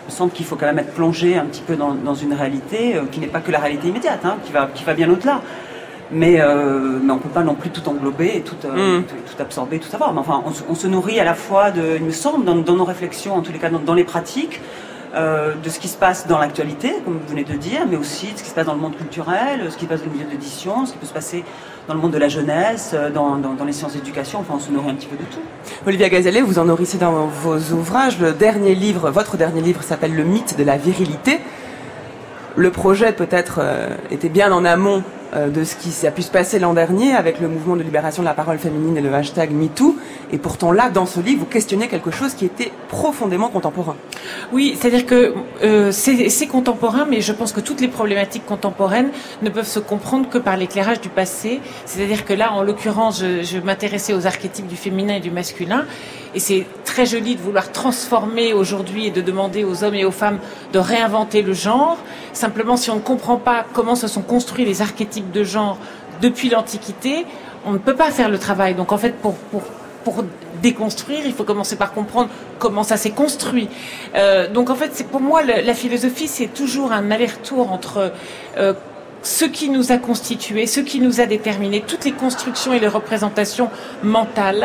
Il me semble qu'il faut quand même être plongé un petit peu dans une réalité qui n'est pas que la réalité immédiate, hein, qui va bien au-delà. Mais on peut pas non plus tout englober et tout absorber, tout savoir. Mais enfin, on se nourrit à la fois il me semble, dans nos réflexions, en tous les cas dans les pratiques, de ce qui se passe dans l'actualité, comme vous venez de dire, mais aussi de ce qui se passe dans le monde culturel, ce qui se passe dans le milieu d'édition, ce qui peut se passer dans le monde de la jeunesse, dans les sciences d'éducation. Enfin, on se nourrit un petit peu de tout. Olivia Gazellet, vous en nourrissez dans vos ouvrages. Votre dernier livre s'appelle Le mythe de la virilité. Le projet peut-être était bien en amont de ce qui a pu se passer l'an dernier avec le mouvement de libération de la parole féminine et le hashtag MeToo. Et pourtant là, dans ce livre, vous questionnez quelque chose qui était profondément contemporain. Oui, c'est-à-dire que c'est contemporain, mais je pense que toutes les problématiques contemporaines ne peuvent se comprendre que par l'éclairage du passé. C'est-à-dire que là, en l'occurrence, je m'intéressais aux archétypes du féminin et du masculin. Et c'est très joli de vouloir transformer aujourd'hui et de demander aux hommes et aux femmes de réinventer le genre. Simplement, si on ne comprend pas comment se sont construits les archétypes de genre depuis l'Antiquité, on ne peut pas faire le travail. Donc en fait, pour déconstruire, il faut commencer par comprendre comment ça s'est construit. Donc en fait, pour moi, la philosophie, c'est toujours un aller-retour entre ce qui nous a constitués, ce qui nous a déterminés, toutes les constructions et les représentations mentales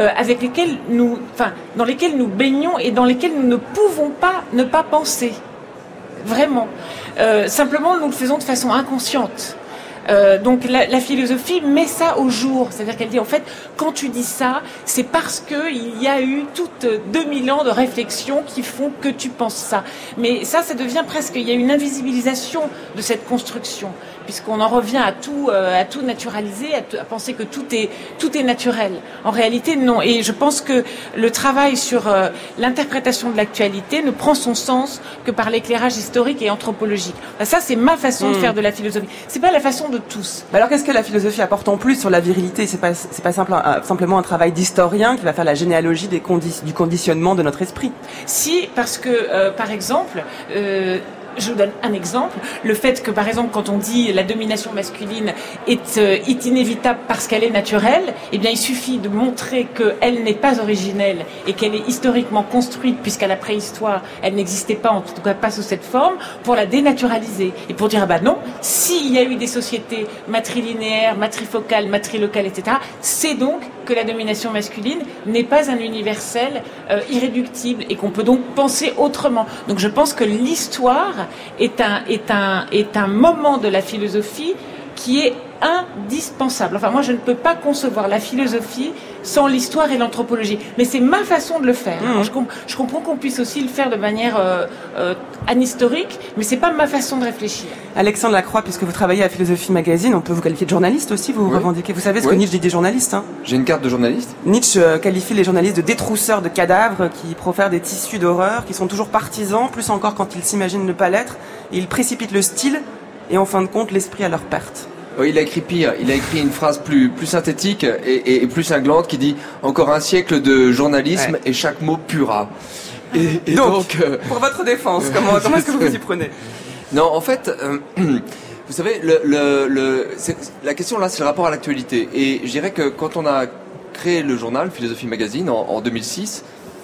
dans lesquelles nous baignons et dans lesquelles nous ne pouvons pas ne pas penser. Vraiment. Simplement, nous le faisons de façon inconsciente. Donc la philosophie met ça au jour, c'est-à-dire qu'elle dit en fait quand tu dis ça, c'est parce que il y a eu toutes 2000 ans de réflexion qui font que tu penses ça. Mais ça devient presque, il y a une invisibilisation de cette construction, puisqu'on en revient à tout naturaliser, à penser que tout est naturel. En réalité, non. Et je pense que le travail sur l'interprétation de l'actualité ne prend son sens que par l'éclairage historique et anthropologique. Ça, c'est ma façon de faire de la philosophie. C'est pas la façon de tous. Alors, qu'est-ce que la philosophie apporte en plus sur la virilité ? C'est pas simplement un travail d'historien qui va faire la généalogie du conditionnement de notre esprit. Si, parce que, par exemple, je vous donne un exemple. Le fait que, par exemple, quand on dit la domination masculine est inévitable parce qu'elle est naturelle, eh bien, il suffit de montrer qu'elle n'est pas originelle et qu'elle est historiquement construite, puisqu'à la préhistoire, elle n'existait pas, en tout cas pas sous cette forme, pour la dénaturaliser. Et pour dire, non, s'il y a eu des sociétés matrilinéaires, matrifocales, matrilocales, etc., c'est donc que la domination masculine n'est pas un universel irréductible et qu'on peut donc penser autrement. Donc je pense que l'histoire est un moment de la philosophie qui est indispensable. Enfin, moi, je ne peux pas concevoir la philosophie sans l'histoire et l'anthropologie. Mais c'est ma façon de le faire. Alors, je comprends qu'on puisse aussi le faire de manière anhistorique, mais c'est pas ma façon de réfléchir. Alexandre Lacroix, puisque vous travaillez à Philosophie Magazine, on peut vous qualifier de journaliste aussi, vous revendiquez. Vous savez ce que Nietzsche dit des journalistes, hein ? J'ai une carte de journaliste. Nietzsche qualifie les journalistes de détrousseurs de cadavres qui profèrent des tissus d'horreur, qui sont toujours partisans, plus encore quand ils s'imaginent ne pas l'être, et ils précipitent le style et en fin de compte l'esprit à leur perte. Il a écrit pire. Il a écrit une phrase plus synthétique et plus cinglante qui dit « Encore un siècle de journalisme et chaque mot pura ». Et donc pour votre défense, comment est-ce que vous vous y prenez ? Non, en fait, vous savez, la question là, c'est le rapport à l'actualité. Et je dirais que quand on a créé le journal Philosophie Magazine en 2006,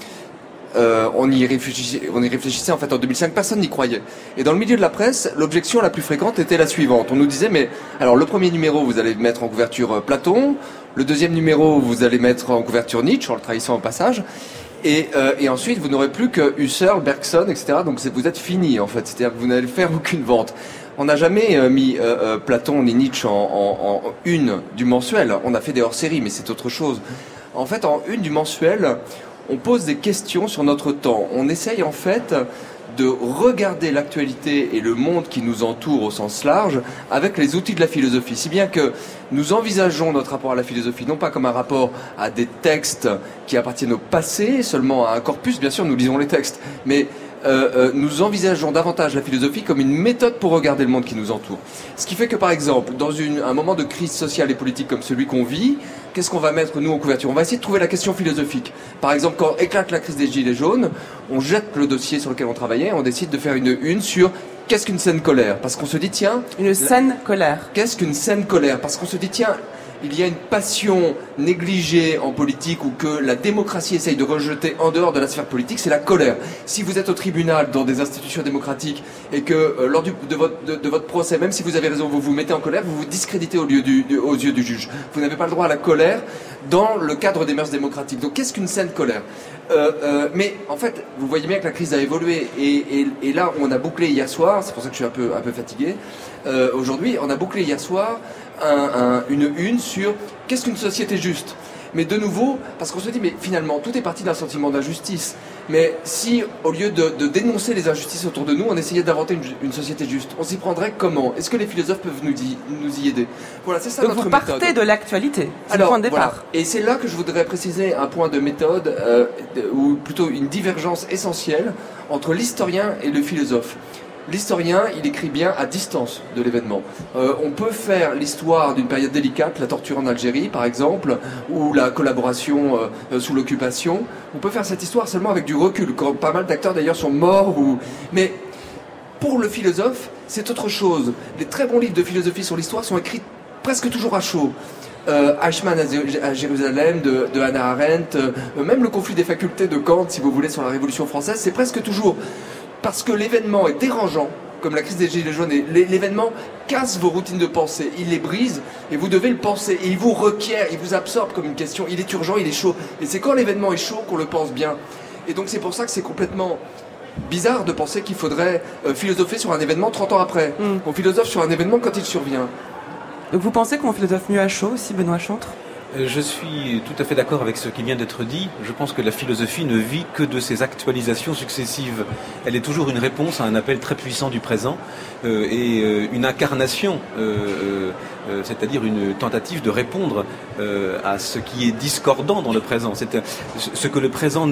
on y réfléchissait en fait en 2005, personne n'y croyait. Et dans le milieu de la presse, l'objection la plus fréquente était la suivante. On nous disait, mais alors le premier numéro, vous allez mettre en couverture Platon, le deuxième numéro, vous allez mettre en couverture Nietzsche, en le trahissant au passage, et ensuite, vous n'aurez plus que Husserl, Bergson, etc. Donc vous êtes fini en fait, c'est-à-dire que vous n'allez faire aucune vente. On n'a jamais mis Platon ni Nietzsche en une du mensuel. On a fait des hors-séries, mais c'est autre chose. En fait, en une du mensuel, on pose des questions sur notre temps. On essaye en fait de regarder l'actualité et le monde qui nous entoure au sens large avec les outils de la philosophie. Si bien que nous envisageons notre rapport à la philosophie non pas comme un rapport à des textes qui appartiennent au passé, seulement à un corpus, bien sûr nous lisons les textes, mais nous envisageons davantage la philosophie comme une méthode pour regarder le monde qui nous entoure. Ce qui fait que par exemple, dans un moment de crise sociale et politique comme celui qu'on vit, qu'est-ce qu'on va mettre nous en couverture ? On va essayer de trouver la question philosophique. Par exemple, quand éclate la crise des Gilets jaunes, on jette le dossier sur lequel on travaillait, on décide de faire une sur qu'est-ce qu'une scène colère ? Parce qu'on se dit tiens... Une scène colère. Qu'est-ce qu'une scène colère ? Parce qu'on se dit tiens... il y a une passion négligée en politique ou que la démocratie essaye de rejeter en dehors de la sphère politique, c'est la colère. Si vous êtes au tribunal dans des institutions démocratiques et que lors de votre procès, même si vous avez raison, vous vous mettez en colère, vous vous discréditez aux yeux du juge. Vous n'avez pas le droit à la colère dans le cadre des mœurs démocratiques. Donc qu'est-ce qu'une saine colère ? Mais en fait, vous voyez bien que la crise a évolué et là, on a bouclé hier soir, c'est pour ça que je suis un peu fatigué, aujourd'hui, on a bouclé hier soir une une sur qu'est-ce qu'une société juste. Mais de nouveau, parce qu'on se dit, mais finalement, tout est parti d'un sentiment d'injustice. Mais si, au lieu de dénoncer les injustices autour de nous, on essayait d'inventer une société juste, on s'y prendrait comment ? Est-ce que les philosophes peuvent nous y aider ? Voilà, c'est ça donc notre vous partez méthode. de l'actualité, c'est le point de départ. Voilà. Et c'est là que je voudrais préciser un point de méthode, ou plutôt une divergence essentielle entre l'historien et le philosophe. L'historien, il écrit bien à distance de l'événement. On peut faire l'histoire d'une période délicate, la torture en Algérie par exemple, ou la collaboration sous l'occupation. On peut faire cette histoire seulement avec du recul, quand pas mal d'acteurs d'ailleurs sont morts. Mais pour le philosophe, c'est autre chose. Les très bons livres de philosophie sur l'histoire sont écrits presque toujours à chaud. Eichmann à Jérusalem de Hannah Arendt, même le conflit des facultés de Kant, si vous voulez, sur la Révolution française, c'est presque toujours... Parce que l'événement est dérangeant, comme la crise des Gilets jaunes, l'événement casse vos routines de pensée, il les brise, et vous devez le penser, et il vous requiert, il vous absorbe comme une question, il est urgent, il est chaud. Et c'est quand l'événement est chaud qu'on le pense bien. Et donc c'est pour ça que c'est complètement bizarre de penser qu'il faudrait philosopher sur un événement 30 ans après. On philosophe sur un événement quand il survient. Donc vous pensez qu'on philosophe mieux à chaud aussi, Benoît Chantre ? Je suis tout à fait d'accord avec ce qui vient d'être dit. Je pense que la philosophie ne vit que de ses actualisations successives. Elle est toujours une réponse à un appel très puissant du présent et une incarnation, c'est-à-dire une tentative de répondre à ce qui est discordant dans le présent. Ce que le présent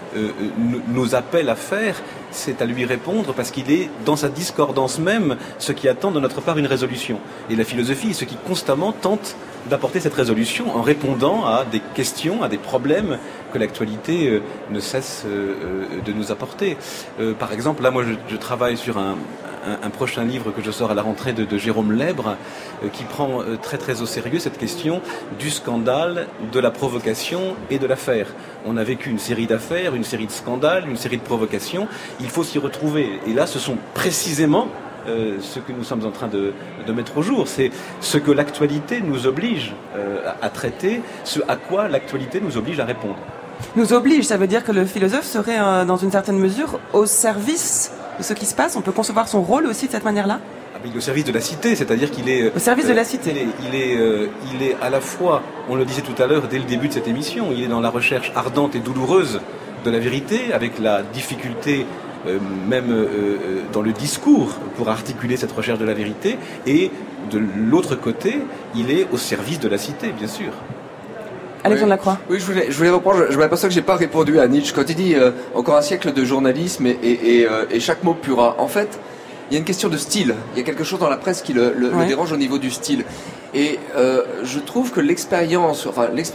nous appelle à faire, c'est à lui répondre parce qu'il est dans sa discordance même ce qui attend de notre part une résolution. Et la philosophie est ce qui constamment tente d'apporter cette résolution en répondant à des questions, à des problèmes que l'actualité ne cesse de nous apporter. Par exemple, là, moi, je travaille sur un prochain livre que je sors à la rentrée de Jérôme Lèbre, qui prend très très au sérieux cette question du scandale, de la provocation et de l'affaire. On a vécu une série d'affaires, une série de scandales, une série de provocations. Il faut s'y retrouver. Et là, ce sont précisément ce que nous sommes en train de mettre au jour. C'est ce que l'actualité nous oblige à traiter, ce à quoi l'actualité nous oblige à répondre. Nous oblige, ça veut dire que le philosophe serait dans une certaine mesure au service de ce qui se passe. On peut concevoir son rôle aussi de cette manière-là ? Il est au service de la cité, c'est-à-dire qu'il est... Au service de la cité. Il est à la fois, on le disait tout à l'heure dès le début de cette émission, il est dans la recherche ardente et douloureuse de la vérité, avec la difficulté même dans le discours pour articuler cette recherche de la vérité, et de l'autre côté, il est au service de la cité, bien sûr. Alexandre Lacroix. Oui, je voulais reprendre, je m'aperçois que j'ai pas répondu à Nietzsche quand il dit encore un siècle de journalisme et chaque mot pura. En fait, il y a une question de style. Il y a quelque chose dans la presse qui le dérange au niveau du style. Et je trouve que l'expérience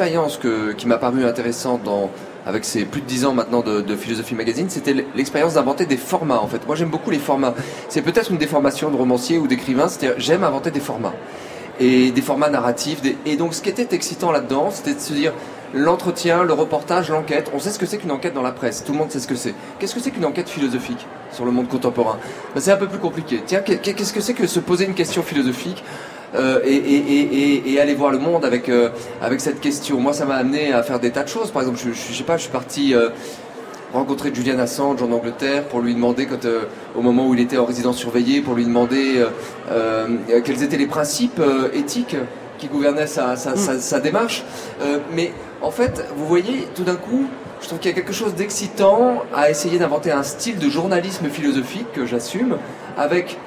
qui m'a paru intéressante avec ces plus de 10 ans maintenant de Philosophie Magazine, c'était l'expérience d'inventer des formats, en fait. Moi, j'aime beaucoup les formats. C'est peut-être une déformation de romancier ou d'écrivain, c'est-à-dire j'aime inventer des formats. Et des formats narratifs. Et donc, ce qui était excitant là-dedans, c'était de se dire l'entretien, le reportage, l'enquête. On sait ce que c'est qu'une enquête dans la presse. Tout le monde sait ce que c'est. Qu'est-ce que c'est qu'une enquête philosophique sur le monde contemporain ? C'est un peu plus compliqué. Tiens, qu'est-ce que c'est que se poser une question philosophique et aller voir le monde avec cette question. Moi, ça m'a amené à faire des tas de choses. Par exemple, je suis parti rencontrer Julian Assange en Angleterre pour lui demander, au moment où il était en résidence surveillée, pour lui demander quels étaient les principes éthiques qui gouvernaient sa démarche. Mais en fait, vous voyez, tout d'un coup, je trouve qu'il y a quelque chose d'excitant à essayer d'inventer un style de journalisme philosophique que j'assume, avec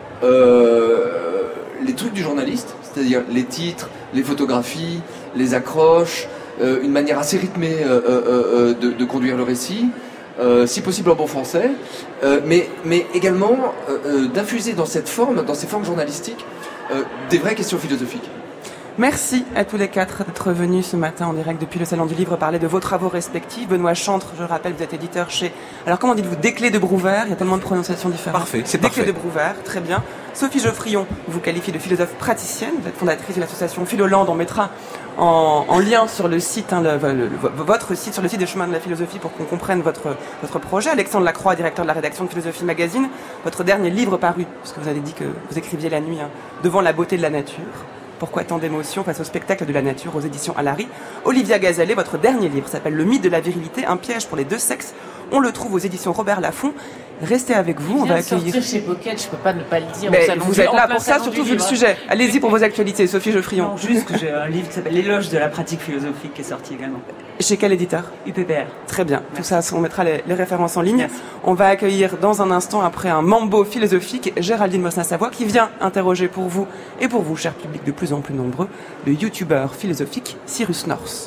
les trucs du journaliste, c'est-à-dire les titres, les photographies, les accroches, une manière assez rythmée de conduire le récit, si possible en bon français, mais également d'infuser dans ces formes journalistiques, des vraies questions philosophiques. Merci à tous les quatre d'être venus ce matin en direct depuis le Salon du Livre parler de vos travaux respectifs. Benoît Chantre, je rappelle, vous êtes éditeur chez... Alors comment dites-vous ? Desclés de Brouwer, il y a tellement de prononciations différentes. Parfait, c'est Desclés parfait. de Brouwer, très bien. Sophie Geoffrion vous qualifie de philosophe praticienne. Vous êtes fondatrice de l'association Philoland. On mettra en lien sur le site, votre site, sur le site des Chemins de la Philosophie pour qu'on comprenne votre projet. Alexandre Lacroix, directeur de la rédaction de Philosophie Magazine. Votre dernier livre paru, parce que vous avez dit que vous écriviez la nuit, devant la beauté de la nature. Pourquoi tant d'émotions face au spectacle de la nature aux éditions Alary. Olivia Gazalet, votre dernier livre s'appelle Le mythe de la virilité, un piège pour les deux sexes. On le trouve aux éditions Robert Laffont. Restez avec vous, on va accueillir... sortir chez Pocket, je peux pas ne pas le dire. Mais vous êtes là pour ça, surtout vu le sujet. Allez-y pour vos actualités, Sophie Geoffrion. Non, juste que j'ai un livre qui s'appelle L'éloge de la pratique philosophique qui est sorti également. Chez quel éditeur? UPPR. Très bien. Merci. Tout ça, on mettra les références en ligne. Merci. On va accueillir dans un instant, après un mambo philosophique, Géraldine Mosna-Savoie qui vient interroger pour vous et pour vous, cher public de plus en plus nombreux, le youtubeur philosophique Cyrus North.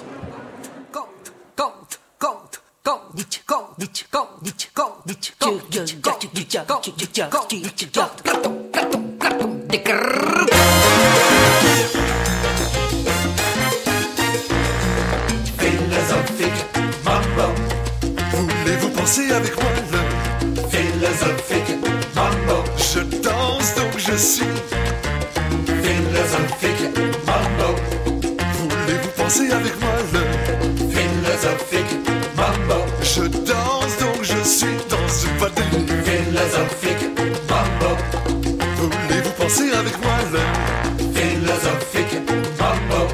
Philosophique mambo. Voulez-vous penser avec moi le philosophique mambo? Je danse donc je suis philosophique mambo. Voulez-vous penser avec moi le philosophique mambo? Je danse donc je suis dans ce vadeli philosophique mambo. Voulez-vous penser avec moi le philosophique mambo?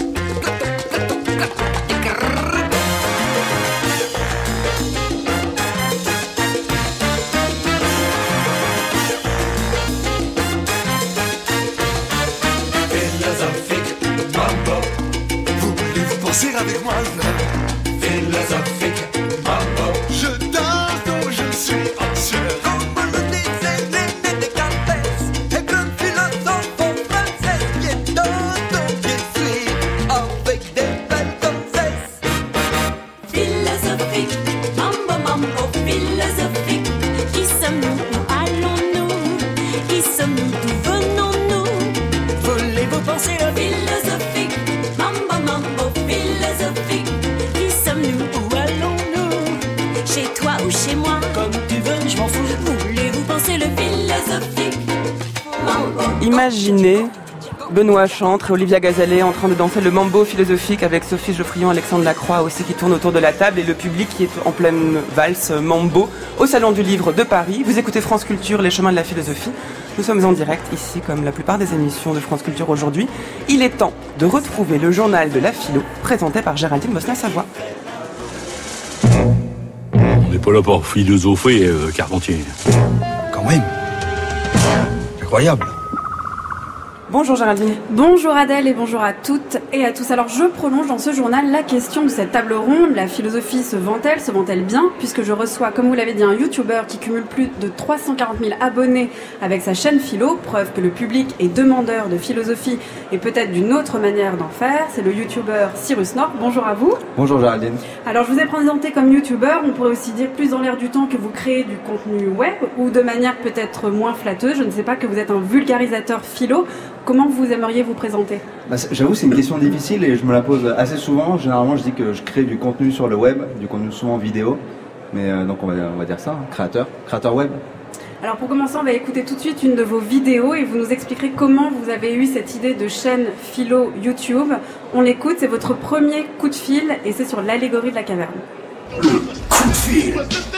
Pensez avec moi le philosophique mambo. Je danse donc je suis anxieux. Comme le disait René Descartes, et le philosophe français qui est donc qui suis avec des belles gonzesses. Philosophique, mambo, mambo, philosophique. Qui sommes-nous? Où allons-nous? Qui sommes-nous? D'où venons-nous? Voulez-vous penser à philosophique, mambo, mambo, philosophique. Qui sommes-nous? Où allons-nous? Chez toi ou chez moi? Comme tu veux, je m'en fous. Voulez-vous penser le philosophique? Mambo. Imaginez Benoît Chantre et Olivia Gazalet en train de danser le mambo philosophique avec Sophie Geoffrion, Alexandre Lacroix aussi qui tourne autour de la table et le public qui est en pleine valse mambo au Salon du Livre de Paris. Vous écoutez France Culture, les chemins de la philosophie. Nous sommes en direct ici comme la plupart des émissions de France Culture aujourd'hui. Il est temps de retrouver le journal de la philo présenté par Géraldine Mosna-Savoie. On n'est pas là pour philosopher, Carpentier. Quand même. Incroyable. Bonjour Géraldine. Bonjour Adèle et bonjour à toutes et à tous. Alors je prolonge dans ce journal la question de cette table ronde. La philosophie se vend-elle bien? Puisque je reçois, comme vous l'avez dit, un youtubeur qui cumule plus de 340 000 abonnés avec sa chaîne philo. Preuve que le public est demandeur de philosophie et peut-être d'une autre manière d'en faire. C'est le youtubeur Cyrus North. Bonjour à vous. Bonjour Géraldine. Alors je vous ai présenté comme youtubeur. On pourrait aussi dire plus dans l'air du temps que vous créez du contenu web ou de manière peut-être moins flatteuse. Je ne sais pas, que vous êtes un vulgarisateur philo. Comment vous aimeriez vous présenter? J'avoue, c'est une question difficile et je me la pose assez souvent. Généralement, je dis que je crée du contenu sur le web, du contenu souvent vidéo. Mais donc on va dire ça, créateur web. Alors pour commencer, on va écouter tout de suite une de vos vidéos et vous nous expliquerez comment vous avez eu cette idée de chaîne philo YouTube. On l'écoute, c'est votre premier coup de fil et c'est sur l'allégorie de la caverne. Coup de fil.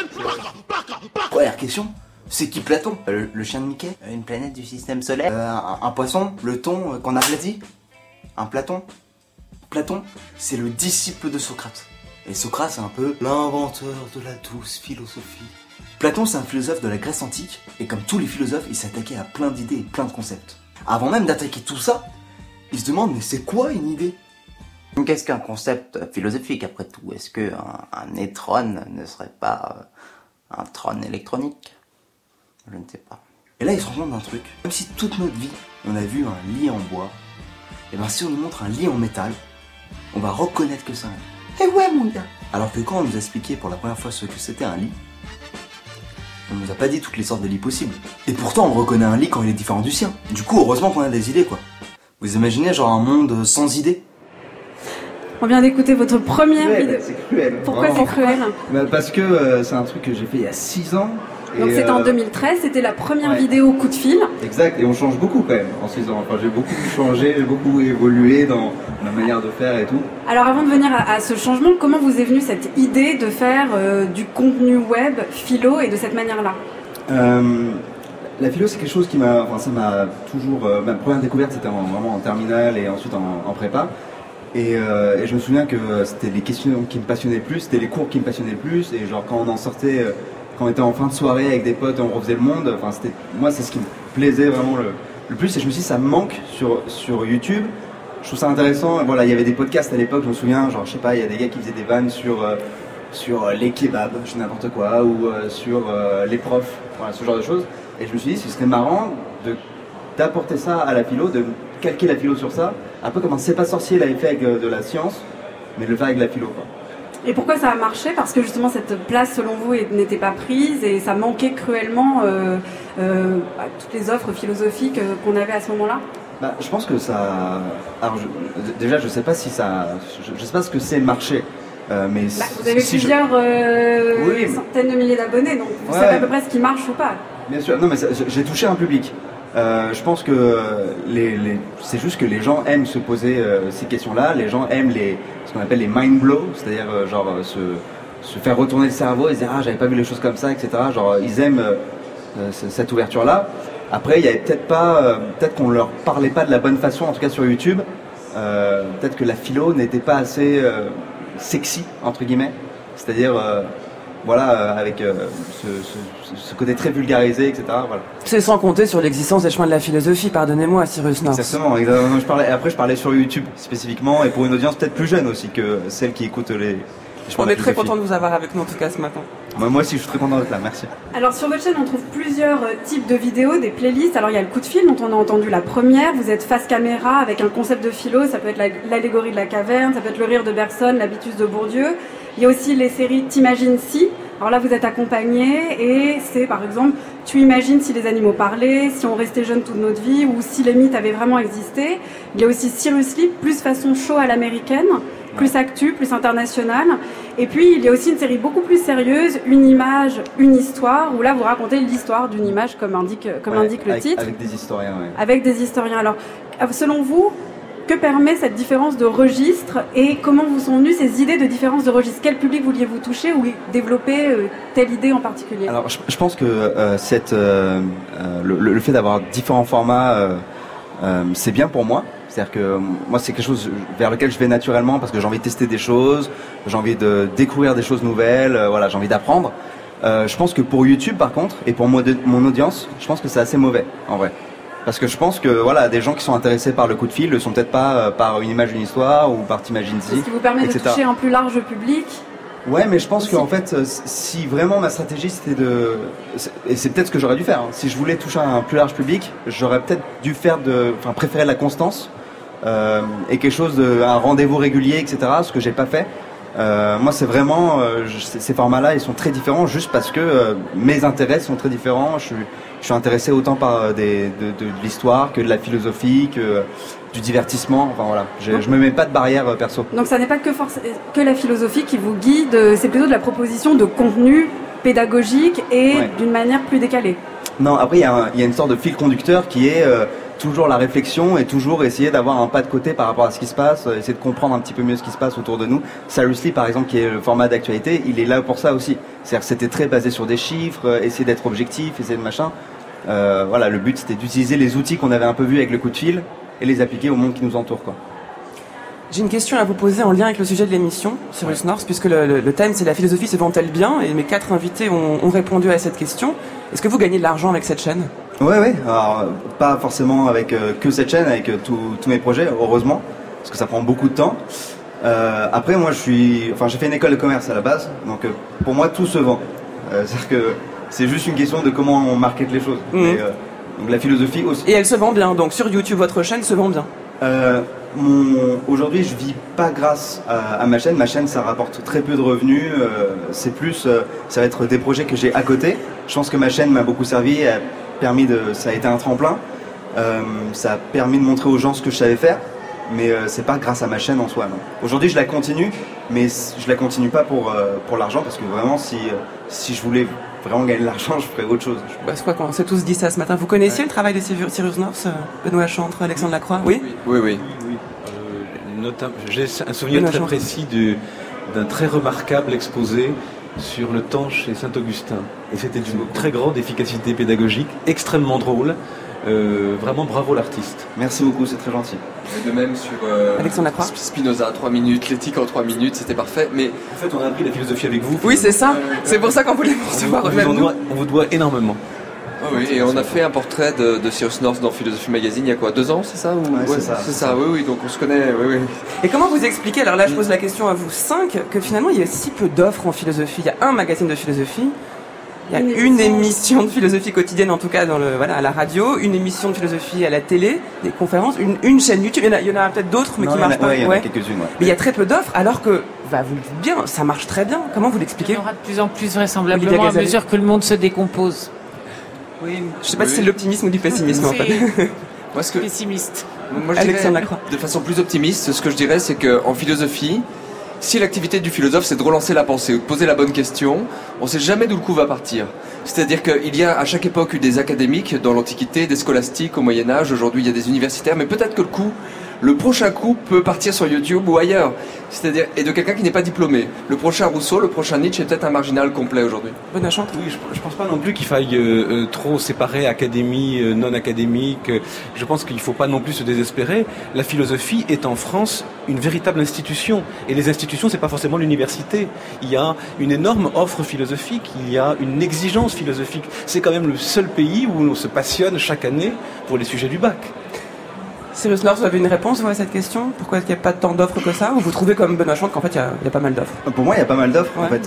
Première question. C'est qui Platon? Le chien de Mickey? Une planète du système solaire? Un poisson? Le thon qu'on aplatit? Un Platon? Platon, c'est le disciple de Socrate. Et Socrate, c'est un peu l'inventeur de la douce philosophie. Platon, c'est un philosophe de la Grèce antique, et comme tous les philosophes, il s'attaquait à plein d'idées et plein de concepts. Avant même d'attaquer tout ça, il se demande, mais c'est quoi une idée? Qu'est-ce qu'un concept philosophique après tout? Est-ce qu'un électron ne serait pas un trône électronique? Je ne sais pas. Et là, il se rend compte d'un truc. Même si toute notre vie, on a vu un lit en bois, et bien si on nous montre un lit en métal, on va reconnaître que c'est un lit. Eh ouais, mon gars! Alors que quand on nous a expliqué pour la première fois ce que c'était un lit, on nous a pas dit toutes les sortes de lits possibles. Et pourtant, on reconnaît un lit quand il est différent du sien. Du coup, heureusement qu'on a des idées, quoi. Vous imaginez, genre, un monde sans idées? On vient d'écouter votre première vidéo. C'est cruel. Pourquoi c'est cruel? Parce que c'est un truc que j'ai fait il y a 6 ans. Donc Et, c'était en 2013, c'était la première vidéo coup de fil. Exact, et on change beaucoup quand même en 6 ans. Enfin, j'ai beaucoup changé, j'ai beaucoup évolué dans ma manière de faire et tout. Alors avant de venir à ce changement, comment vous est venue cette idée de faire du contenu web philo et de cette manière-là? La philo, c'est quelque chose qui m'a, enfin, ça m'a toujours. Ma première découverte, c'était vraiment en terminale et ensuite en prépa. Et je me souviens que c'était les questions qui me passionnaient le plus, c'était les cours qui me passionnaient le plus. Et genre quand on en sortait, quand on était en fin de soirée avec des potes, on refaisait le monde. Enfin, moi, c'est ce qui me plaisait vraiment le plus. Et je me suis dit, ça me manque sur YouTube. Je trouve ça intéressant. Voilà, il y avait des podcasts à l'époque, je me souviens, genre je sais pas, il y a des gars qui faisaient des vannes sur les kebabs, je sais n'importe quoi, ou sur les profs, voilà, ce genre de choses. Et je me suis dit, ce serait marrant d'apporter ça à la philo, de calquer la philo sur ça, un peu comme un C'est pas sorcier l'avait fait avec de la science, mais de le faire avec la philo, quoi. Et pourquoi ça a marché? Parce que justement cette place selon vous n'était pas prise et ça manquait cruellement toutes les offres philosophiques qu'on avait à ce moment-là. Bah, je pense que ça. Alors, déjà, je sais pas si ça. Je sais pas ce que c'est marché. Mais vous avez plusieurs centaines de milliers d'abonnés, donc vous savez à peu près ce qui marche ou pas. Bien sûr, non mais j'ai touché un public. Je pense que c'est juste que les gens aiment se poser ces questions-là. Les gens aiment ce qu'on appelle les mind blows, c'est-à-dire se faire retourner le cerveau et se dire ah j'avais pas vu les choses comme ça, etc. Genre ils aiment cette ouverture-là. Après il y avait peut-être qu'on leur parlait pas de la bonne façon, en tout cas sur YouTube. Peut-être que la philo n'était pas assez sexy entre guillemets, c'est-à-dire avec ce côté très vulgarisé, etc. Voilà. C'est sans compter sur l'existence des chemins de la philosophie, pardonnez-moi, Cyrus North. Exactement. Je parlais sur YouTube spécifiquement et pour une audience peut-être plus jeune aussi que celle qui écoute les On est très content de vous avoir avec nous en tout cas ce matin. Moi aussi je suis très content d'être là, merci. Alors sur votre chaîne on trouve plusieurs types de vidéos, des playlists. Alors il y a le coup de fil dont on a entendu la première, vous êtes face caméra avec un concept de philo, ça peut être l'allégorie de la caverne, ça peut être le rire de Bergson, l'habitus de Bourdieu. Il y a aussi les séries T'imagines si. Alors là vous êtes accompagné et c'est par exemple tu imagines si les animaux parlaient, si on restait jeune toute notre vie ou si les mythes avaient vraiment existé. Il y a aussi Cyrus Sleep, plus façon show à l'américaine, plus actu, plus international. Et puis il y a aussi une série beaucoup plus sérieuse, Une image, une histoire, où là vous racontez l'histoire d'une image comme indique le titre. Avec des historiens, oui. Avec des historiens. Alors selon vous, que permet cette différence de registre et comment vous sont venues ces idées de différence de registre? Quel public vouliez-vous toucher ou développer telle idée en particulier? Alors je pense que le fait d'avoir différents formats, c'est bien pour moi. C'est-à-dire que moi c'est quelque chose vers lequel je vais naturellement parce que j'ai envie de tester des choses, j'ai envie de découvrir des choses nouvelles, j'ai envie d'apprendre. Je pense que pour YouTube par contre, et pour mon audience, je pense que c'est assez mauvais en vrai. Parce que je pense que des gens qui sont intéressés par le coup de fil ne sont peut-être pas par une image, une histoire ou par T'imagines si, ce qui vous permet de toucher un plus large public. Ouais, mais je pense qu'en fait, si vraiment ma stratégie c'était et c'est peut-être ce que j'aurais dû faire, hein. Si je voulais toucher un plus large public, j'aurais peut-être dû préférer la constance et quelque chose un rendez-vous régulier, etc. Ce que j'ai pas fait. Moi, c'est vraiment ces formats-là, ils sont très différents juste parce que mes intérêts sont très différents. Je suis intéressé autant par de l'histoire que de la philosophie, que du divertissement. Enfin voilà, je me mets pas de barrière perso. Donc ça n'est pas que la philosophie qui vous guide, c'est plutôt de la proposition de contenu pédagogique et d'une manière plus décalée. Non, après il y a une sorte de fil conducteur qui est toujours la réflexion et toujours essayer d'avoir un pas de côté par rapport à ce qui se passe, essayer de comprendre un petit peu mieux ce qui se passe autour de nous. Cyrus Sleep par exemple, qui est le format d'actualité, il est là pour ça aussi. C'est-à-dire que c'était très basé sur des chiffres, essayer d'être objectif, essayer de machin. Le but c'était d'utiliser les outils qu'on avait un peu vus avec le coup de fil et les appliquer au monde qui nous entoure, quoi. J'ai une question à vous poser en lien avec le sujet de l'émission, Cyrus North, puisque le thème c'est la philosophie se vend-elle bien, et mes 4 invités ont répondu à cette question. Est-ce que vous gagnez de l'argent avec cette chaîne? Ouais. Alors, pas forcément avec que cette chaîne, avec tous mes projets, heureusement, parce que ça prend beaucoup de temps. Après, moi, j'ai fait une école de commerce à la base, donc pour moi, tout se vend. C'est-à-dire que c'est juste une question de comment on market les choses. Et, donc la philosophie aussi. Et elle se vend bien, donc sur YouTube, votre chaîne se vend bien. Aujourd'hui, je vis pas grâce à ma chaîne. Ma chaîne, ça rapporte très peu de revenus. C'est plus, ça va être des projets que j'ai à côté. Je pense que ma chaîne m'a beaucoup servi. Ça a été un tremplin. Ça a permis de montrer aux gens ce que je savais faire. mais c'est pas grâce à ma chaîne en soi. Non. Aujourd'hui, je la continue, mais je la continue pas pour l'argent, parce que vraiment, si je voulais vraiment gagner de l'argent, je ferais autre chose. Je crois qu'on s'est tous dit ça ce matin. Vous connaissiez le travail de Cyrus North, Benoît Chantre, Alexandre Lacroix? Oui. J'ai un souvenir très précis d'un très remarquable exposé sur le temps chez Saint-Augustin. Et c'était d'une très grande efficacité pédagogique, extrêmement drôle. Vraiment bravo l'artiste. Merci beaucoup, c'est très gentil. Et de même sur Alexandre Lacroix. Spinoza, 3 minutes, l'éthique en 3 minutes, c'était parfait. Mais en fait, on a appris la philosophie avec vous. Oui, c'est ça. C'est pour ça qu'on voulait vous recevoir. On vous doit énormément. Oui, et on a fait un portrait de Cyrus North dans Philosophie Magazine il y a quoi, 2 ans, c'est ça c'est ça, oui, donc on se connaît, oui. Et comment vous expliquez, alors là je pose la question à vous 5, que finalement il y a si peu d'offres en philosophie? Il y a un magazine de philosophie, il y a une émission de philosophie quotidienne en tout cas à la radio, une émission de philosophie à la télé, des conférences, une chaîne YouTube, il y en a peut-être d'autres mais qui marchent pas. Il y en a quelques-unes, Mais il y a très peu d'offres alors que, vous le dites bien, ça marche très bien. Comment vous l'expliquez? Il y en aura de plus en plus vraisemblablement à mesure que le monde se décompose. Oui, je sais pas si c'est de l'optimisme ou du pessimisme en fait. Moi, pessimiste. Moi, je dirais, de façon plus optimiste, ce que je dirais, c'est qu'en philosophie, si l'activité du philosophe, c'est de relancer la pensée ou de poser la bonne question, on ne sait jamais d'où le coup va partir. C'est-à-dire qu'il y a à chaque époque eu des académiques, dans l'Antiquité, des scolastiques au Moyen-Âge, aujourd'hui il y a des universitaires, mais peut-être que le prochain coup peut partir sur YouTube ou ailleurs. C'est-à-dire, et de quelqu'un qui n'est pas diplômé. Le prochain Rousseau, le prochain Nietzsche est peut-être un marginal complet aujourd'hui. Bonne chance. Oui, je pense pas non plus qu'il faille trop séparer académie, non académique. Je pense qu'il faut pas non plus se désespérer. La philosophie est en France une véritable institution. Et les institutions, c'est pas forcément l'université. Il y a une énorme offre philosophique, il y a une exigence philosophique. C'est quand même le seul pays où on se passionne chaque année pour les sujets du bac. Cyrus North, vous avez une réponse à cette question? Pourquoi est-ce qu'il n'y a pas tant d'offres que ça? Ou vous trouvez comme Benoît Chantre qu'en fait il y a pas mal d'offres? Pour moi il y a pas mal d'offres. En fait,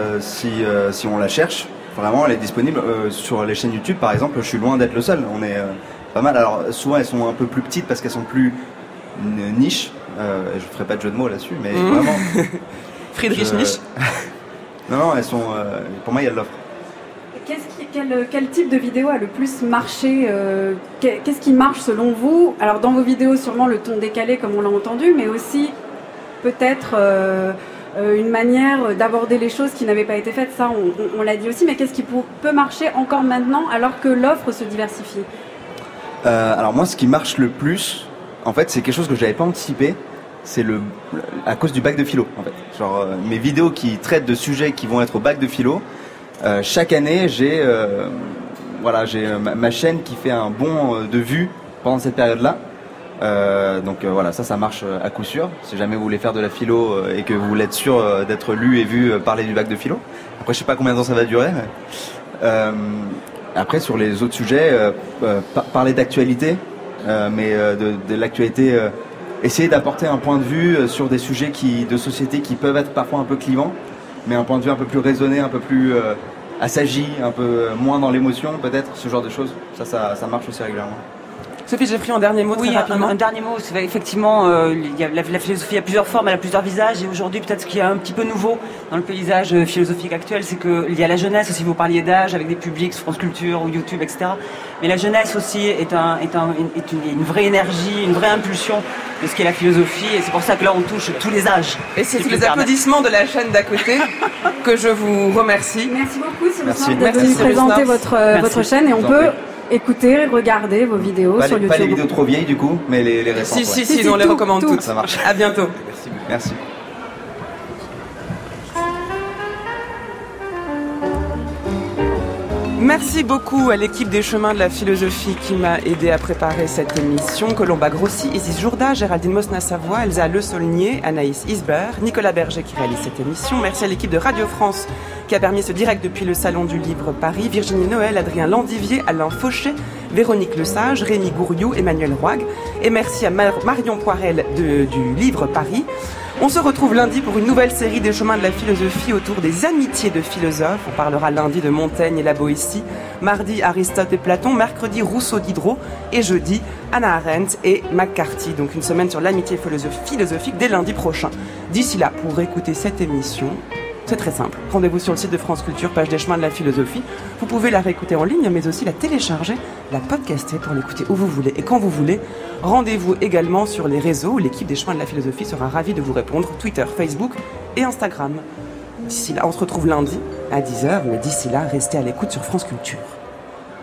si on la cherche, vraiment elle est disponible sur les chaînes YouTube par exemple. Je suis loin d'être le seul. On est pas mal. Alors souvent elles sont un peu plus petites parce qu'elles sont plus niche. Je ferai pas de jeu de mots là-dessus, mais vraiment. Friedrich Nietzsche. Non, elles sont. Pour moi il y a de l'offre. Quel type de vidéo a le plus marché? Qu'est-ce qui marche selon vous? Alors dans vos vidéos sûrement le ton décalé comme on l'a entendu, mais aussi peut-être une manière d'aborder les choses qui n'avaient pas été faites, ça on l'a dit aussi, mais qu'est-ce qui peut marcher encore maintenant alors que l'offre se diversifie? Alors moi ce qui marche le plus, en fait c'est quelque chose que je n'avais pas anticipé, c'est à cause du bac de philo en fait. Genre mes vidéos qui traitent de sujets qui vont être au bac de philo, chaque année, j'ai ma chaîne qui fait un bond de vues pendant cette période-là. Donc voilà, ça marche à coup sûr. Si jamais vous voulez faire de la philo et que vous voulez être sûr d'être lu et vu parler du bac de philo. Après, je sais pas combien de temps ça va durer. Mais, après, sur les autres sujets, parler d'actualité, mais de l'actualité, essayer d'apporter un point de vue sur des sujets de société qui peuvent être parfois un peu clivants, mais un point de vue un peu plus raisonné, un peu plus assagi, un peu moins dans l'émotion peut-être, ce genre de choses. Ça marche aussi régulièrement. Sophie Geffrier, en dernier mot, très rapidement. Un dernier mot, c'est effectivement, la philosophie a plusieurs formes, elle a plusieurs visages, et aujourd'hui, peut-être ce qui est un petit peu nouveau dans le paysage philosophique actuel, c'est qu'il y a la jeunesse aussi, vous parliez d'âge, avec des publics sur France Culture ou YouTube, etc. Mais la jeunesse aussi est une vraie énergie, une vraie impulsion de ce qu'est la philosophie, et c'est pour ça que là, on touche tous les âges. Et c'est les applaudissements de la chaîne d'à côté que je vous remercie. Merci beaucoup, Cyrus North, d'être venu présenter votre chaîne, et on peut écouter, regarder vos vidéos sur YouTube. Pas les vidéos trop vieilles du coup, mais les récentes. Si, on les recommande toutes. Ça marche. À bientôt. Merci. Merci beaucoup à l'équipe des Chemins de la Philosophie qui m'a aidé à préparer cette émission. Colomba Grossi, Isis Jourda, Géraldine Mosna-Savoie, Elsa Le Saulnier, Anaïs Isbert, Nicolas Berger qui réalise cette émission. Merci à l'équipe de Radio France qui a permis ce direct depuis le Salon du Livre Paris. Virginie Noël, Adrien Landivier, Alain Fauché, Véronique Lesage, Rémi Gouriou, Emmanuel Roig. Et merci à Marion Poirel du Livre Paris. On se retrouve lundi pour une nouvelle série des Chemins de la Philosophie autour des amitiés de philosophes. On parlera lundi de Montaigne et la Boétie, mardi Aristote et Platon, mercredi Rousseau Diderot et jeudi Hannah Arendt et McCarthy. Donc une semaine sur l'amitié philosophique dès lundi prochain. D'ici là, pour écouter cette émission, C'est très simple. Rendez-vous sur le site de France Culture, page des chemins de la philosophie. Vous pouvez la réécouter en ligne, mais aussi la télécharger, la podcaster pour l'écouter où vous voulez et quand vous voulez. Rendez-vous également sur les réseaux où l'équipe des chemins de la philosophie sera ravie de vous répondre, Twitter, Facebook et Instagram. D'ici là, on se retrouve lundi à 10h, mais d'ici là, restez à l'écoute sur France Culture.